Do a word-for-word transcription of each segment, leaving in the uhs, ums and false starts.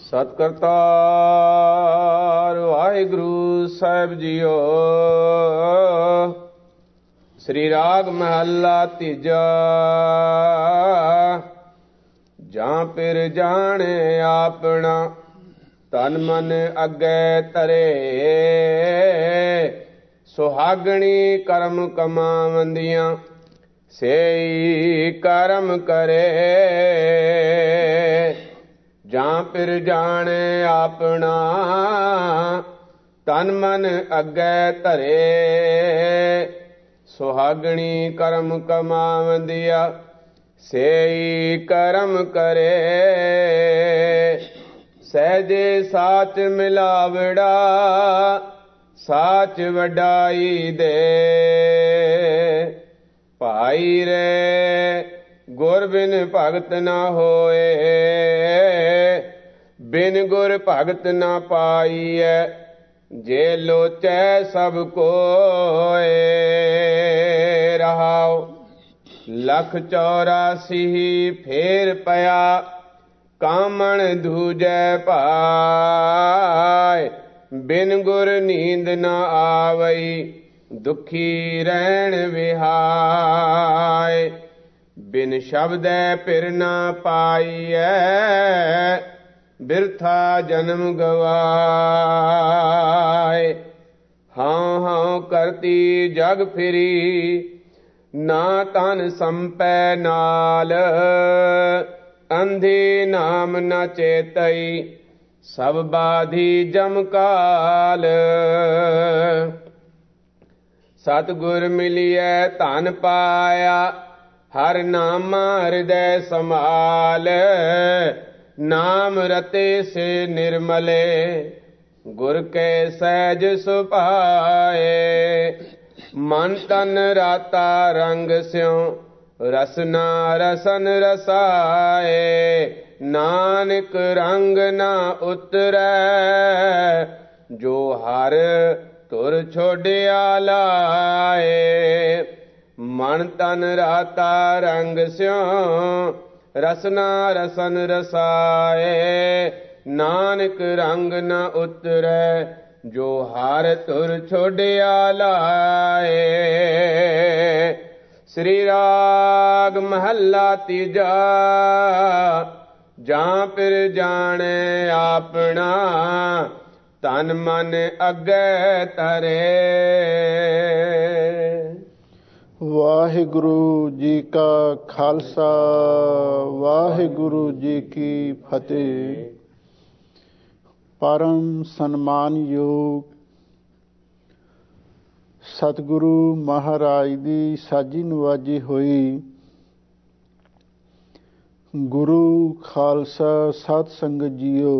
ਸਤਿ ਵਾਹਿਗੁਰੂ ਸਾਹਿਬ ਜੀਓ। ਸ੍ਰੀ ਰਾਗ ਮਹੱਲਾ ਤੀਜਾ। ਜਾਂ ਪਿਰ ਜਾਣੇ ਆਪਣਾ ਤਨ ਮਨ ਅੱਗੇ ਧਰੇ, ਸੁਹਾਗਣੀ ਕਰਮ ਕਮਾਵੰਦੀਆਂ ਸੇਈ ਕਰਮ ਕਰੇ। ਜਾਂ ਪਿਰ ਜਾਣੇ ਆਪਣਾ ਤਨ ਮਨ ਅੱਗੇ ਧਰੇ, ਸੁਹਾਗਣੀ ਕਰਮ ਕਮਾਵੰਦੀਆਂ ਸੇਈ ਕਰਮ ਕਰੇ। ਸਹਿਜੇ ਸਾਚ ਮਿਲਾਵੜਾ ਸਾਚ ਵਡਾਈ ਦੇ, ਭਾਈ ਰੇ ਗੁਰ ਬਿਨ ਭਗਤ ਨਾ ਹੋਏ, ਬਿਨ ਗੁਰ ਭਗਤ ਨਾ ਪਾਈਐ ਜੇ ਲੋਚੈ ਸਭ ਕੋਏ। ਰਹਾਉ ਲਖ ਚੌਰਾਸੀ ਫੇਰ ਪਿਆ ਕਾਮਣ ਦੂਜੈ ਭਾਇ, ਬਿਨ ਗੁਰ ਨੀਂਦ ਨਾ ਆਵਈ ਦੁਖੀ ਰਹਿਣ ਵਿਹਾਇ। ਬਿਨ ਸ਼ਬਦੈ ਪਿਰ ਨਾ ਪਾਈਐ ਬਿਰਥਾ ਜਨਮ ਗਵਾਏ। ਹਾਂ ਹਾਂ ਕਰਤੀ ਜਗ ਫਿਰੀ ਨਾ ਤਨ ਸੰਪੈ ਨਾਲ, ਅੰਧੀ ਨਾਮ ਨ ਚੇਤਈ ਸਭ ਬਾਧੀ ਜਮ ਕਾਲ। ਸਤਿਗੁਰ ਮਿਲਿਐ ਧਨ ਪਾਇਆ ਹਰ ਨਾਮਾ ਹਿਰਦੈ ਸਮਾਲ। ਨਾਮ ਰਤੇ ਸੇ ਨਿਰਮਲੇ ਗੁਰ ਕੇ ਸਹਿਜ ਸੁਭਾਏ। ਮਨ ਤਨ ਰਾਤਾ ਰੰਗ ਸਿਉ ਰਸਨਾ ਰਸਨ ਰਸਾਏ। ਨਾਨਕ ਰੰਗ ਨਾ ਉਤਰੈ ਜੋ ਹਰ ਤੁਰ ਛੋੜਿਆ ਲਾਏ। ਮਨ ਤਨ ਰਾਤਾ ਰੰਗ ਸਿਉ ਰਸਨਾ ਰਸਨ ਰਸਾਏ। ਨਾਨਕ ਰੰਗ ਨ ਉਤਰੈ ਜੋ ਹਰ ਤੁਰ ਛੋੜਿਆ ਲਾਏ। ਸ੍ਰੀ ਰਾਗ ਮਹੱਲਾ ਤੀਜਾ। ਜਾਂ ਪਿਰ ਜਾਣੇ ਆਪਣਾ ਤਨ ਮਨ ਅੱਗੇ ਧਰੇ। ਵਾਹਿਗੁਰੂ ਜੀ ਕਾ ਖਾਲਸਾ, ਵਾਹਿਗੁਰੂ ਜੀ ਕੀ ਫਤਿਹ। ਪਰਮ ਸਨਮਾਨਯੋਗ ਸਤਿਗੁਰੂ ਮਹਾਰਾਜ ਦੀ ਸਾਜੀ ਨਵਾਜੀ ਹੋਈ ਗੁਰੂ ਖਾਲਸਾ ਸਤ ਸੰਗਤ ਜੀਓ।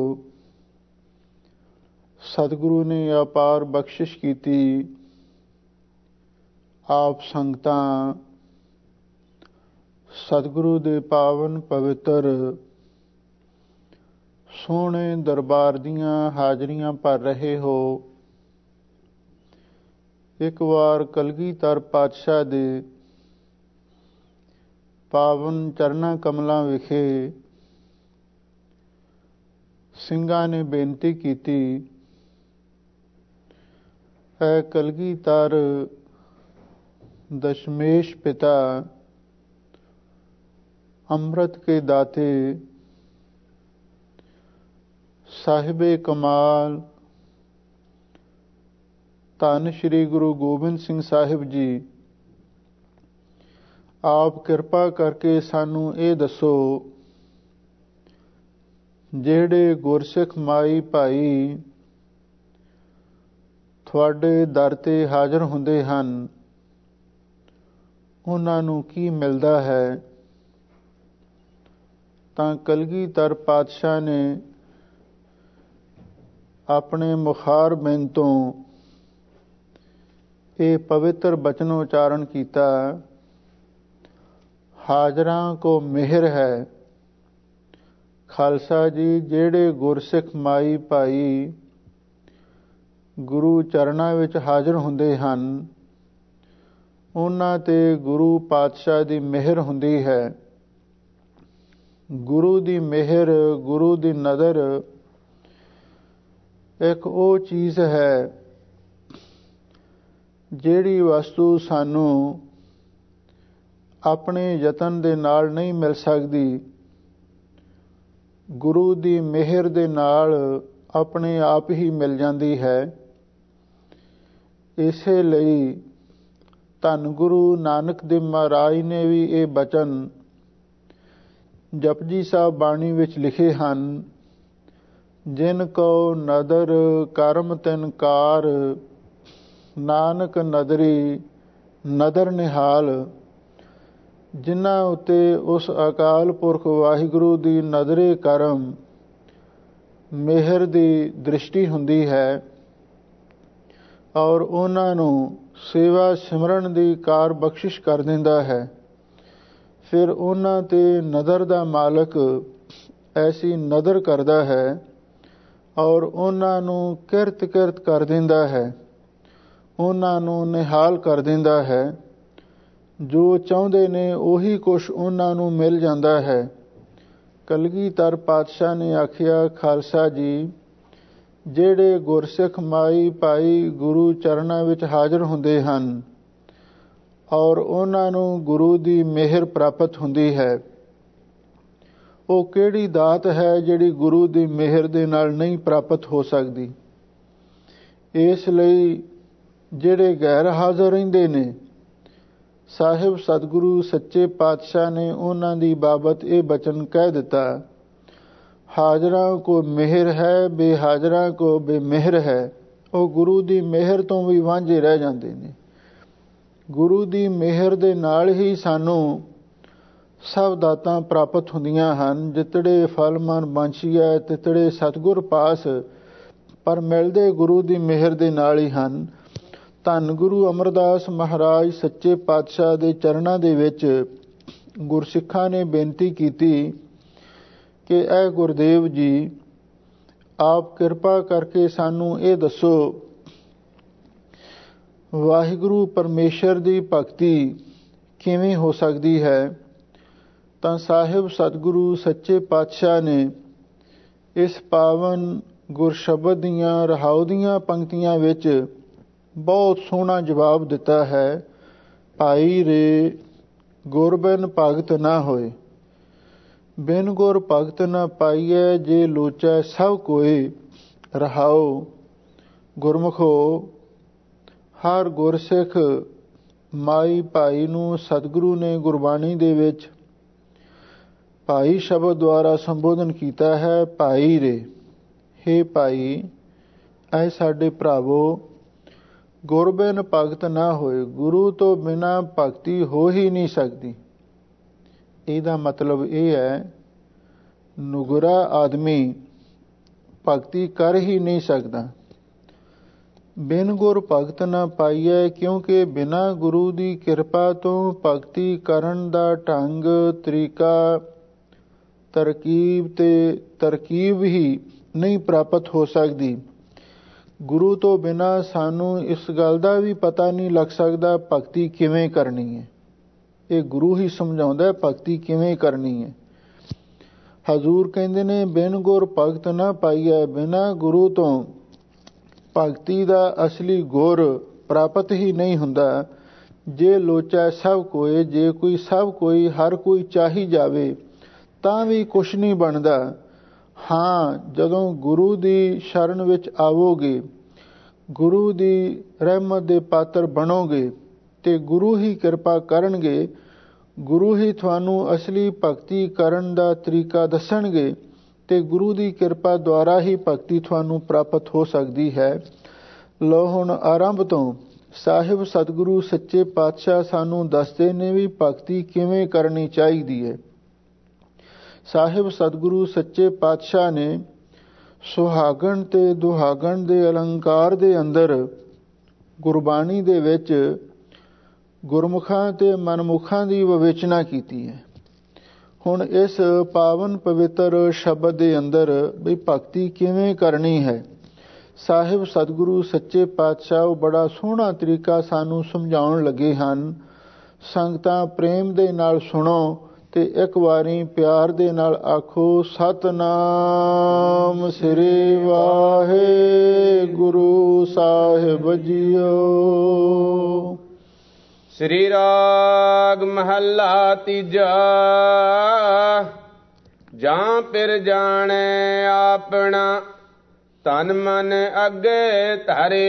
ਸਤਿਗੁਰੂ ਨੇ ਅਪਾਰ ਬਖਸ਼ਿਸ਼ ਕੀਤੀ। ਆਪ ਸੰਗਤਾਂ ਸਤਿਗੁਰੂ ਦੇ ਪਾਵਨ ਪਵਿੱਤਰ ਸੋਹਣੇ ਦਰਬਾਰ ਦੀਆਂ ਹਾਜ਼ਰੀਆਂ ਭਰ ਰਹੇ ਹੋ। ਇੱਕ ਵਾਰ ਕਲਗੀਧਰ ਪਾਤਸ਼ਾਹ ਦੇ ਪਾਵਨ ਚਰਨਾਂ ਕਮਲਾਂ ਵਿਖੇ ਸਿੰਘਾਂ ਨੇ ਬੇਨਤੀ ਕੀਤੀ, ਐ ਕਲਗੀਧਰ ਦਸ਼ਮੇਸ਼ ਪਿਤਾ ਅੰਮ੍ਰਿਤ ਕੇ ਦਾਤੇ ਸਾਹਿਬੇ ਕਮਾਲ ਧੰਨ ਸ਼੍ਰੀ ਗੁਰੂ ਗੋਬਿੰਦ ਸਿੰਘ ਸਾਹਿਬ ਜੀ, ਆਪ ਕਿਰਪਾ ਕਰਕੇ ਸਾਨੂੰ ਇਹ ਦੱਸੋ, ਜਿਹੜੇ ਗੁਰਸਿੱਖ ਮਾਈ ਭਾਈ ਤੁਹਾਡੇ ਦਰ ਤੇ ਹਾਜ਼ਰ ਹੁੰਦੇ ਹਨ, ਉਹਨਾਂ ਨੂੰ ਕੀ ਮਿਲਦਾ ਹੈ? ਤਾਂ ਕਲਗੀਧਰ ਪਾਤਸ਼ਾਹ ਨੇ ਆਪਣੇ ਮੁਖਾਰ ਬਿੰਦ ਤੋਂ ਇਹ ਪਵਿੱਤਰ ਬਚਨ ਉਚਾਰਨ ਕੀਤਾ, ਹਾਜ਼ਰਾਂ ਕੋ ਮਿਹਰ ਹੈ। ਖਾਲਸਾ ਜੀ, ਜਿਹੜੇ ਗੁਰਸਿੱਖ ਮਾਈ ਭਾਈ ਗੁਰੂ ਚਰਨਾਂ ਵਿੱਚ ਹਾਜ਼ਰ ਹੁੰਦੇ ਹਨ, ਉਹਨਾਂ ਤੇ ਗੁਰੂ ਪਾਤਸ਼ਾਹ ਦੀ ਮਿਹਰ ਹੁੰਦੀ ਹੈ। ਗੁਰੂ ਦੀ ਮਿਹਰ, ਗੁਰੂ ਦੀ ਨਜ਼ਰ ਇੱਕ ਉਹ ਚੀਜ਼ ਹੈ ਜਿਹੜੀ ਵਸਤੂ ਸਾਨੂੰ ਆਪਣੇ ਯਤਨ ਦੇ ਨਾਲ ਨਹੀਂ ਮਿਲ ਸਕਦੀ, ਗੁਰੂ ਦੀ ਮਿਹਰ ਦੇ ਨਾਲ ਆਪਣੇ ਆਪ ਹੀ ਮਿਲ ਜਾਂਦੀ ਹੈ। ਇਸੇ ਲਈ ਧੰਨ ਗੁਰੂ ਨਾਨਕ ਦੇਵ ਮਹਾਰਾਜ ਨੇ ਵੀ ਇਹ ਬਚਨ ਜਪਜੀ ਸਾਹਿਬ ਬਾਣੀ ਵਿੱਚ ਲਿਖੇ ਹਨ, ਜਿਨ ਕੋ ਨਦਰ ਕਰਮ ਤਿਨ ਕਾਰ, ਨਾਨਕ ਨਦਰੀ ਨਦਰ ਨਿਹਾਲ। ਜਿਨ੍ਹਾਂ ਉੱਤੇ ਉਸ ਅਕਾਲ ਪੁਰਖ ਵਾਹਿਗੁਰੂ ਦੀ ਨਦਰੇ ਕਰਮ ਮਿਹਰ ਦੀ ਦ੍ਰਿਸ਼ਟੀ ਹੁੰਦੀ ਹੈ ਔਰ ਉਹਨਾਂ ਨੂੰ ਸੇਵਾ ਸਿਮਰਨ ਦੀ ਕਾਰ ਬਖਸ਼ਿਸ਼ ਕਰ ਦਿੰਦਾ ਹੈ, ਫਿਰ ਉਹਨਾਂ ਤੇ ਨਦਰ ਦਾ ਮਾਲਕ ਐਸੀ ਨਦਰ ਕਰਦਾ ਹੈ ਔਰ ਉਹਨਾਂ ਨੂੰ ਕਿਰਤ ਕਿਰਤ ਕਰ ਦਿੰਦਾ ਹੈ, ਉਹਨਾਂ ਨੂੰ ਨਿਹਾਲ ਕਰ ਦਿੰਦਾ ਹੈ। ਜੋ ਚਾਹੁੰਦੇ ਨੇ ਉਹੀ ਕੁਛ ਉਹਨਾਂ ਨੂੰ ਮਿਲ ਜਾਂਦਾ ਹੈ। ਕਲਗੀਧਰ ਪਾਤਸ਼ਾਹ ਨੇ ਆਖਿਆ, ਖਾਲਸਾ ਜੀ, ਜਿਹੜੇ ਗੁਰਸਿੱਖ ਮਾਈ ਭਾਈ ਗੁਰੂ ਚਰਨਾਂ ਵਿੱਚ ਹਾਜ਼ਰ ਹੁੰਦੇ ਹਨ ਔਰ ਉਹਨਾਂ ਨੂੰ ਗੁਰੂ ਦੀ ਮਿਹਰ ਪ੍ਰਾਪਤ ਹੁੰਦੀ ਹੈ, ਉਹ ਕਿਹੜੀ ਦਾਤ ਹੈ ਜਿਹੜੀ ਗੁਰੂ ਦੀ ਮਿਹਰ ਦੇ ਨਾਲ ਨਹੀਂ ਪ੍ਰਾਪਤ ਹੋ ਸਕਦੀ। ਇਸ ਲਈ ਜਿਹੜੇ ਗੈਰ ਹਾਜ਼ਰ ਰਹਿੰਦੇ ਨੇ, ਸਾਹਿਬ ਸਤਿਗੁਰੂ ਸੱਚੇ ਪਾਤਸ਼ਾਹ ਨੇ ਉਹਨਾਂ ਦੀ ਬਾਬਤ ਇਹ ਬਚਨ ਕਹਿ ਦਿੱਤਾ, ਹਾਜ਼ਰਾਂ ਕੋ ਮਿਹਰ ਹੈ, ਬੇਹਾਜ਼ਰਾਂ ਕੋ ਬੇਮਿਹਰ ਹੈ। ਉਹ ਗੁਰੂ ਦੀ ਮਿਹਰ ਤੋਂ ਵੀ ਵਾਂਝੇ ਰਹਿ ਜਾਂਦੇ ਨੇ। ਗੁਰੂ ਦੀ ਮਿਹਰ ਦੇ ਨਾਲ ਹੀ ਸਾਨੂੰ ਸਭ ਦਾਤਾਂ ਪ੍ਰਾਪਤ ਹੁੰਦੀਆਂ ਹਨ। ਜਿਤੜੇ ਫਲ ਮਨ ਬਾਂਛੀਐ ਤਿਤੜੇ ਸਤਿਗੁਰ ਪਾਸ, ਪਰ ਮਿਲਦੇ ਗੁਰੂ ਦੀ ਮਿਹਰ ਦੇ ਨਾਲ ਹੀ ਹਨ। ਧੰਨ ਗੁਰੂ ਅਮਰਦਾਸ ਮਹਾਰਾਜ ਸੱਚੇ ਪਾਤਸ਼ਾਹ ਦੇ ਚਰਨਾਂ ਦੇ ਵਿੱਚ ਗੁਰਸਿੱਖਾਂ ਨੇ ਬੇਨਤੀ ਕੀਤੀ ਕਿ ਐ ਗੁਰਦੇਵ ਜੀ, ਆਪ ਕਿਰਪਾ ਕਰਕੇ ਸਾਨੂੰ ਇਹ ਦੱਸੋ, ਵਾਹਿਗੁਰੂ ਪਰਮੇਸ਼ਰ ਦੀ ਭਗਤੀ ਕਿਵੇਂ ਹੋ ਸਕਦੀ ਹੈ। ਤਾਂ ਸਾਹਿਬ ਸਤਿਗੁਰੂ ਸੱਚੇ ਪਾਤਸ਼ਾਹ ਨੇ ਇਸ ਪਾਵਨ ਗੁਰਸ਼ਬਦ ਦੀਆਂ ਰਹਾਉ ਦੀਆਂ ਪੰਕਤੀਆਂ ਵਿੱਚ ਬਹੁਤ ਸੋਹਣਾ ਜਵਾਬ ਦਿੱਤਾ ਹੈ। ਭਾਈ ਰੇ ਗੁਰ ਬਿਨ ਭਗਤ ਨਾ ਹੋਏ, ਬਿਨ ਗੁਰ ਭਗਤ ਨਾ ਪਾਈਐ, ਜੇ ਲੋਚੈ ਸਭ ਕੋਏ ਰਹਾਉ। ਗੁਰਮੁਖੋ, ਹਰ ਗੁਰਸਿੱਖ ਮਾਈ ਭਾਈ ਨੂੰ ਸਤਿਗੁਰੂ ਨੇ ਗੁਰਬਾਣੀ ਦੇ ਵਿੱਚ ਭਾਈ ਸ਼ਬਦ ਦੁਆਰਾ ਸੰਬੋਧਨ ਕੀਤਾ ਹੈ। ਭਾਈ ਰੇ, ਹੇ ਭਾਈ, ਐ ਸਾਡੇ ਭਰਾਵੋ, ਗੁਰ ਬਿਨ ਭਗਤ ਨਾ ਹੋਏ, ਗੁਰੂ ਤੋਂ ਬਿਨਾਂ ਭਗਤੀ ਹੋ ਹੀ ਨਹੀਂ ਸਕਦੀ। ਇਹਦਾ ਮਤਲਬ ਇਹ ਹੈ, ਨੁਗਰਾ ਆਦਮੀ ਭਗਤੀ ਕਰ ਹੀ ਨਹੀਂ ਸਕਦਾ। ਬਿਨ ਗੁਰ ਭਗਤ ਨਾ ਪਾਈਐ, ਕਿਉਂਕਿ ਬਿਨਾਂ ਗੁਰੂ ਦੀ ਕਿਰਪਾ ਤੋਂ ਭਗਤੀ ਕਰਨ ਦਾ ਢੰਗ, ਤਰੀਕਾ, ਤਰਕੀਬ ਤੇ ਤਰਕੀਬ ਹੀ ਨਹੀਂ ਪ੍ਰਾਪਤ ਹੋ ਸਕਦੀ। ਗੁਰੂ ਤੋਂ ਬਿਨਾਂ ਸਾਨੂੰ ਇਸ ਗੱਲ ਦਾ ਵੀ ਪਤਾ ਨਹੀਂ ਲੱਗ ਸਕਦਾ ਭਗਤੀ ਕਿਵੇਂ ਕਰਨੀ ਹੈ। ਇਹ ਗੁਰੂ ਹੀ ਸਮਝਾਉਂਦਾ ਭਗਤੀ ਕਿਵੇਂ ਕਰਨੀ ਹੈ। ਹਜ਼ੂਰ ਕਹਿੰਦੇ ਨੇ, ਬਿਨ ਗੁਰ ਭਗਤ ਨਾ ਪਾਈਐ, ਬਿਨਾਂ ਗੁਰੂ ਤੋਂ ਭਗਤੀ ਦਾ ਅਸਲੀ ਗੁਰ ਪ੍ਰਾਪਤ ਹੀ ਨਹੀਂ ਹੁੰਦਾ। ਜੇ ਲੋਚੈ ਸਭ ਕੋਏ, ਜੇ ਕੋਈ ਸਭ ਕੋਈ ਹਰ ਕੋਈ ਚਾਹੀ ਜਾਵੇ ਤਾਂ ਵੀ ਕੁਛ ਨਹੀਂ ਬਣਦਾ। ਹਾਂ, ਜਦੋਂ ਗੁਰੂ ਦੀ ਸ਼ਰਨ ਵਿੱਚ ਆਵੋਗੇ, ਗੁਰੂ ਦੀ ਰਹਿਮਤ ਦੇ ਪਾਤਰ ਬਣੋਗੇ ਤੇ ਗੁਰੂ ਹੀ ਕਿਰਪਾ ਕਰਨਗੇ, ਗੁਰੂ ਹੀ ਤੁਹਾਨੂੰ ਅਸਲੀ ਭਗਤੀ ਕਰਨ ਦਾ ਤਰੀਕਾ ਦੱਸਣਗੇ ਤੇ ਗੁਰੂ ਦੀ ਕਿਰਪਾ ਦੁਆਰਾ ਹੀ ਭਗਤੀ ਤੁਹਾਨੂੰ ਪ੍ਰਾਪਤ ਹੋ ਸਕਦੀ ਹੈ। ਲਓ ਹੁਣ ਆਰੰਭ ਤੋਂ ਸਾਹਿਬ ਸਤਿਗੁਰੂ ਸੱਚੇ ਪਾਤਸ਼ਾਹ ਸਾਨੂੰ ਦੱਸਦੇ ਨੇ ਵੀ ਭਗਤੀ ਕਿਵੇਂ ਕਰਨੀ ਚਾਹੀਦੀ ਹੈ। ਸਾਹਿਬ ਸਤਿਗੁਰੂ ਸੱਚੇ ਪਾਤਸ਼ਾਹ ਨੇ ਸੁਹਾਗਣ ਤੇ ਦੁਹਾਗਣ ਦੇ ਅਲੰਕਾਰ ਦੇ ਅੰਦਰ ਗੁਰਬਾਣੀ ਦੇ ਵਿੱਚ ਗੁਰਮੁਖਾਂ ਤੇ ਮਨਮੁਖਾਂ ਦੀ ਵਿਵੇਚਨਾ ਕੀਤੀ ਹੈ। ਹੁਣ ਇਸ ਪਾਵਨ ਪਵਿੱਤਰ ਸ਼ਬਦ ਦੇ ਅੰਦਰ ਵੀ ਭਗਤੀ ਕਿਵੇਂ ਕਰਨੀ ਹੈ, ਸਾਹਿਬ ਸਤਿਗੁਰੂ ਸੱਚੇ ਪਾਤਸ਼ਾਹ ਬੜਾ ਸੋਹਣਾ ਤਰੀਕਾ ਸਾਨੂੰ ਸਮਝਾਉਣ ਲੱਗੇ ਹਨ। ਸੰਗਤਾਂ ਪ੍ਰੇਮ ਦੇ ਨਾਲ ਸੁਣੋ ਤੇ ਇੱਕ ਵਾਰੀ ਪਿਆਰ ਦੇ ਨਾਲ ਆਖੋ, ਸਤਿਨਾਮ ਸ੍ਰੀ ਵਾਹਿਗੁਰੂ। ਗੁਰੂ ਸਾਹਿਬ ਜੀਓ। ਸ੍ਰੀ ਰਾਗ ਮਹੱਲਾ ਤੀਜਾ। ਜਾਂ ਫਿਰ ਜਾਣੈ ਆਪਣਾ ਤਨ ਮਨ ਅੱਗੇ ਧਰੇ।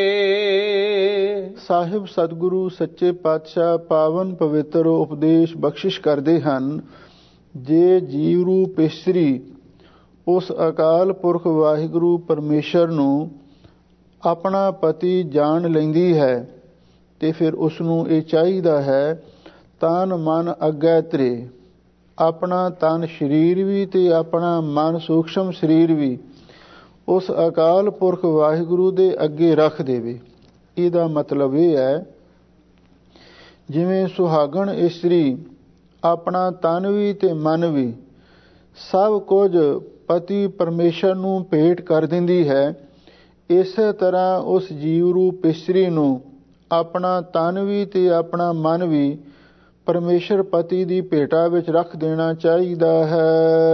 ਸਾਹਿਬ ਸਤਿਗੁਰੂ ਸੱਚੇ ਪਾਤਸ਼ਾਹ ਪਾਵਨ ਪਵਿੱਤਰ ਉਪਦੇਸ਼ ਬਖਸ਼ਿਸ਼ ਕਰਦੇ ਹਨ। ਜੇ ਜੀਵ ਰੂਪ ਇਸਤਰੀ ਉਸ ਅਕਾਲ ਪੁਰਖ ਵਾਹਿਗੁਰੂ ਪਰਮੇਸ਼ਰ ਨੂੰ ਆਪਣਾ ਪਤੀ ਜਾਣ ਲੈਂਦੀ ਹੈ ਤੇ ਫਿਰ ਉਸ ਨੂੰ ਇਹ ਚਾਹੀਦਾ ਹੈ ਤਨ ਮਨ ਅੱਗੇ ਧਰੇ। ਆਪਣਾ ਤਨ ਸਰੀਰ ਵੀ ਤੇ ਆਪਣਾ ਮਨ ਸੂਖਸ਼ਮ ਸਰੀਰ ਵੀ ਉਸ ਅਕਾਲ ਪੁਰਖ ਵਾਹਿਗੁਰੂ ਦੇ ਅੱਗੇ ਰੱਖ ਦੇਵੇ। ਇਹਦਾ ਮਤਲਬ ਇਹ ਹੈ, ਜਿਵੇਂ ਸੁਹਾਗਣ ਇਸਤਰੀ ਆਪਣਾ ਤਨ ਵੀ ਤੇ ਮਨ ਵੀ ਸਭ ਕੁਝ ਪਤੀ ਪਰਮੇਸ਼ਰ ਨੂੰ ਭੇਟ ਕਰ ਦਿੰਦੀ ਹੈ, ਇਸੇ ਤਰ੍ਹਾਂ ਉਸ ਜੀਵ ਰੂਪ ਇਸਤਰੀ ਨੂੰ ਆਪਣਾ ਤਨ ਵੀ ਤੇ ਆਪਣਾ ਮਨ ਵੀ ਪਰਮੇਸ਼ਰ ਪਤੀ ਦੀ ਭੇਟਾ ਵਿੱਚ ਰੱਖ ਦੇਣਾ ਚਾਹੀਦਾ ਹੈ।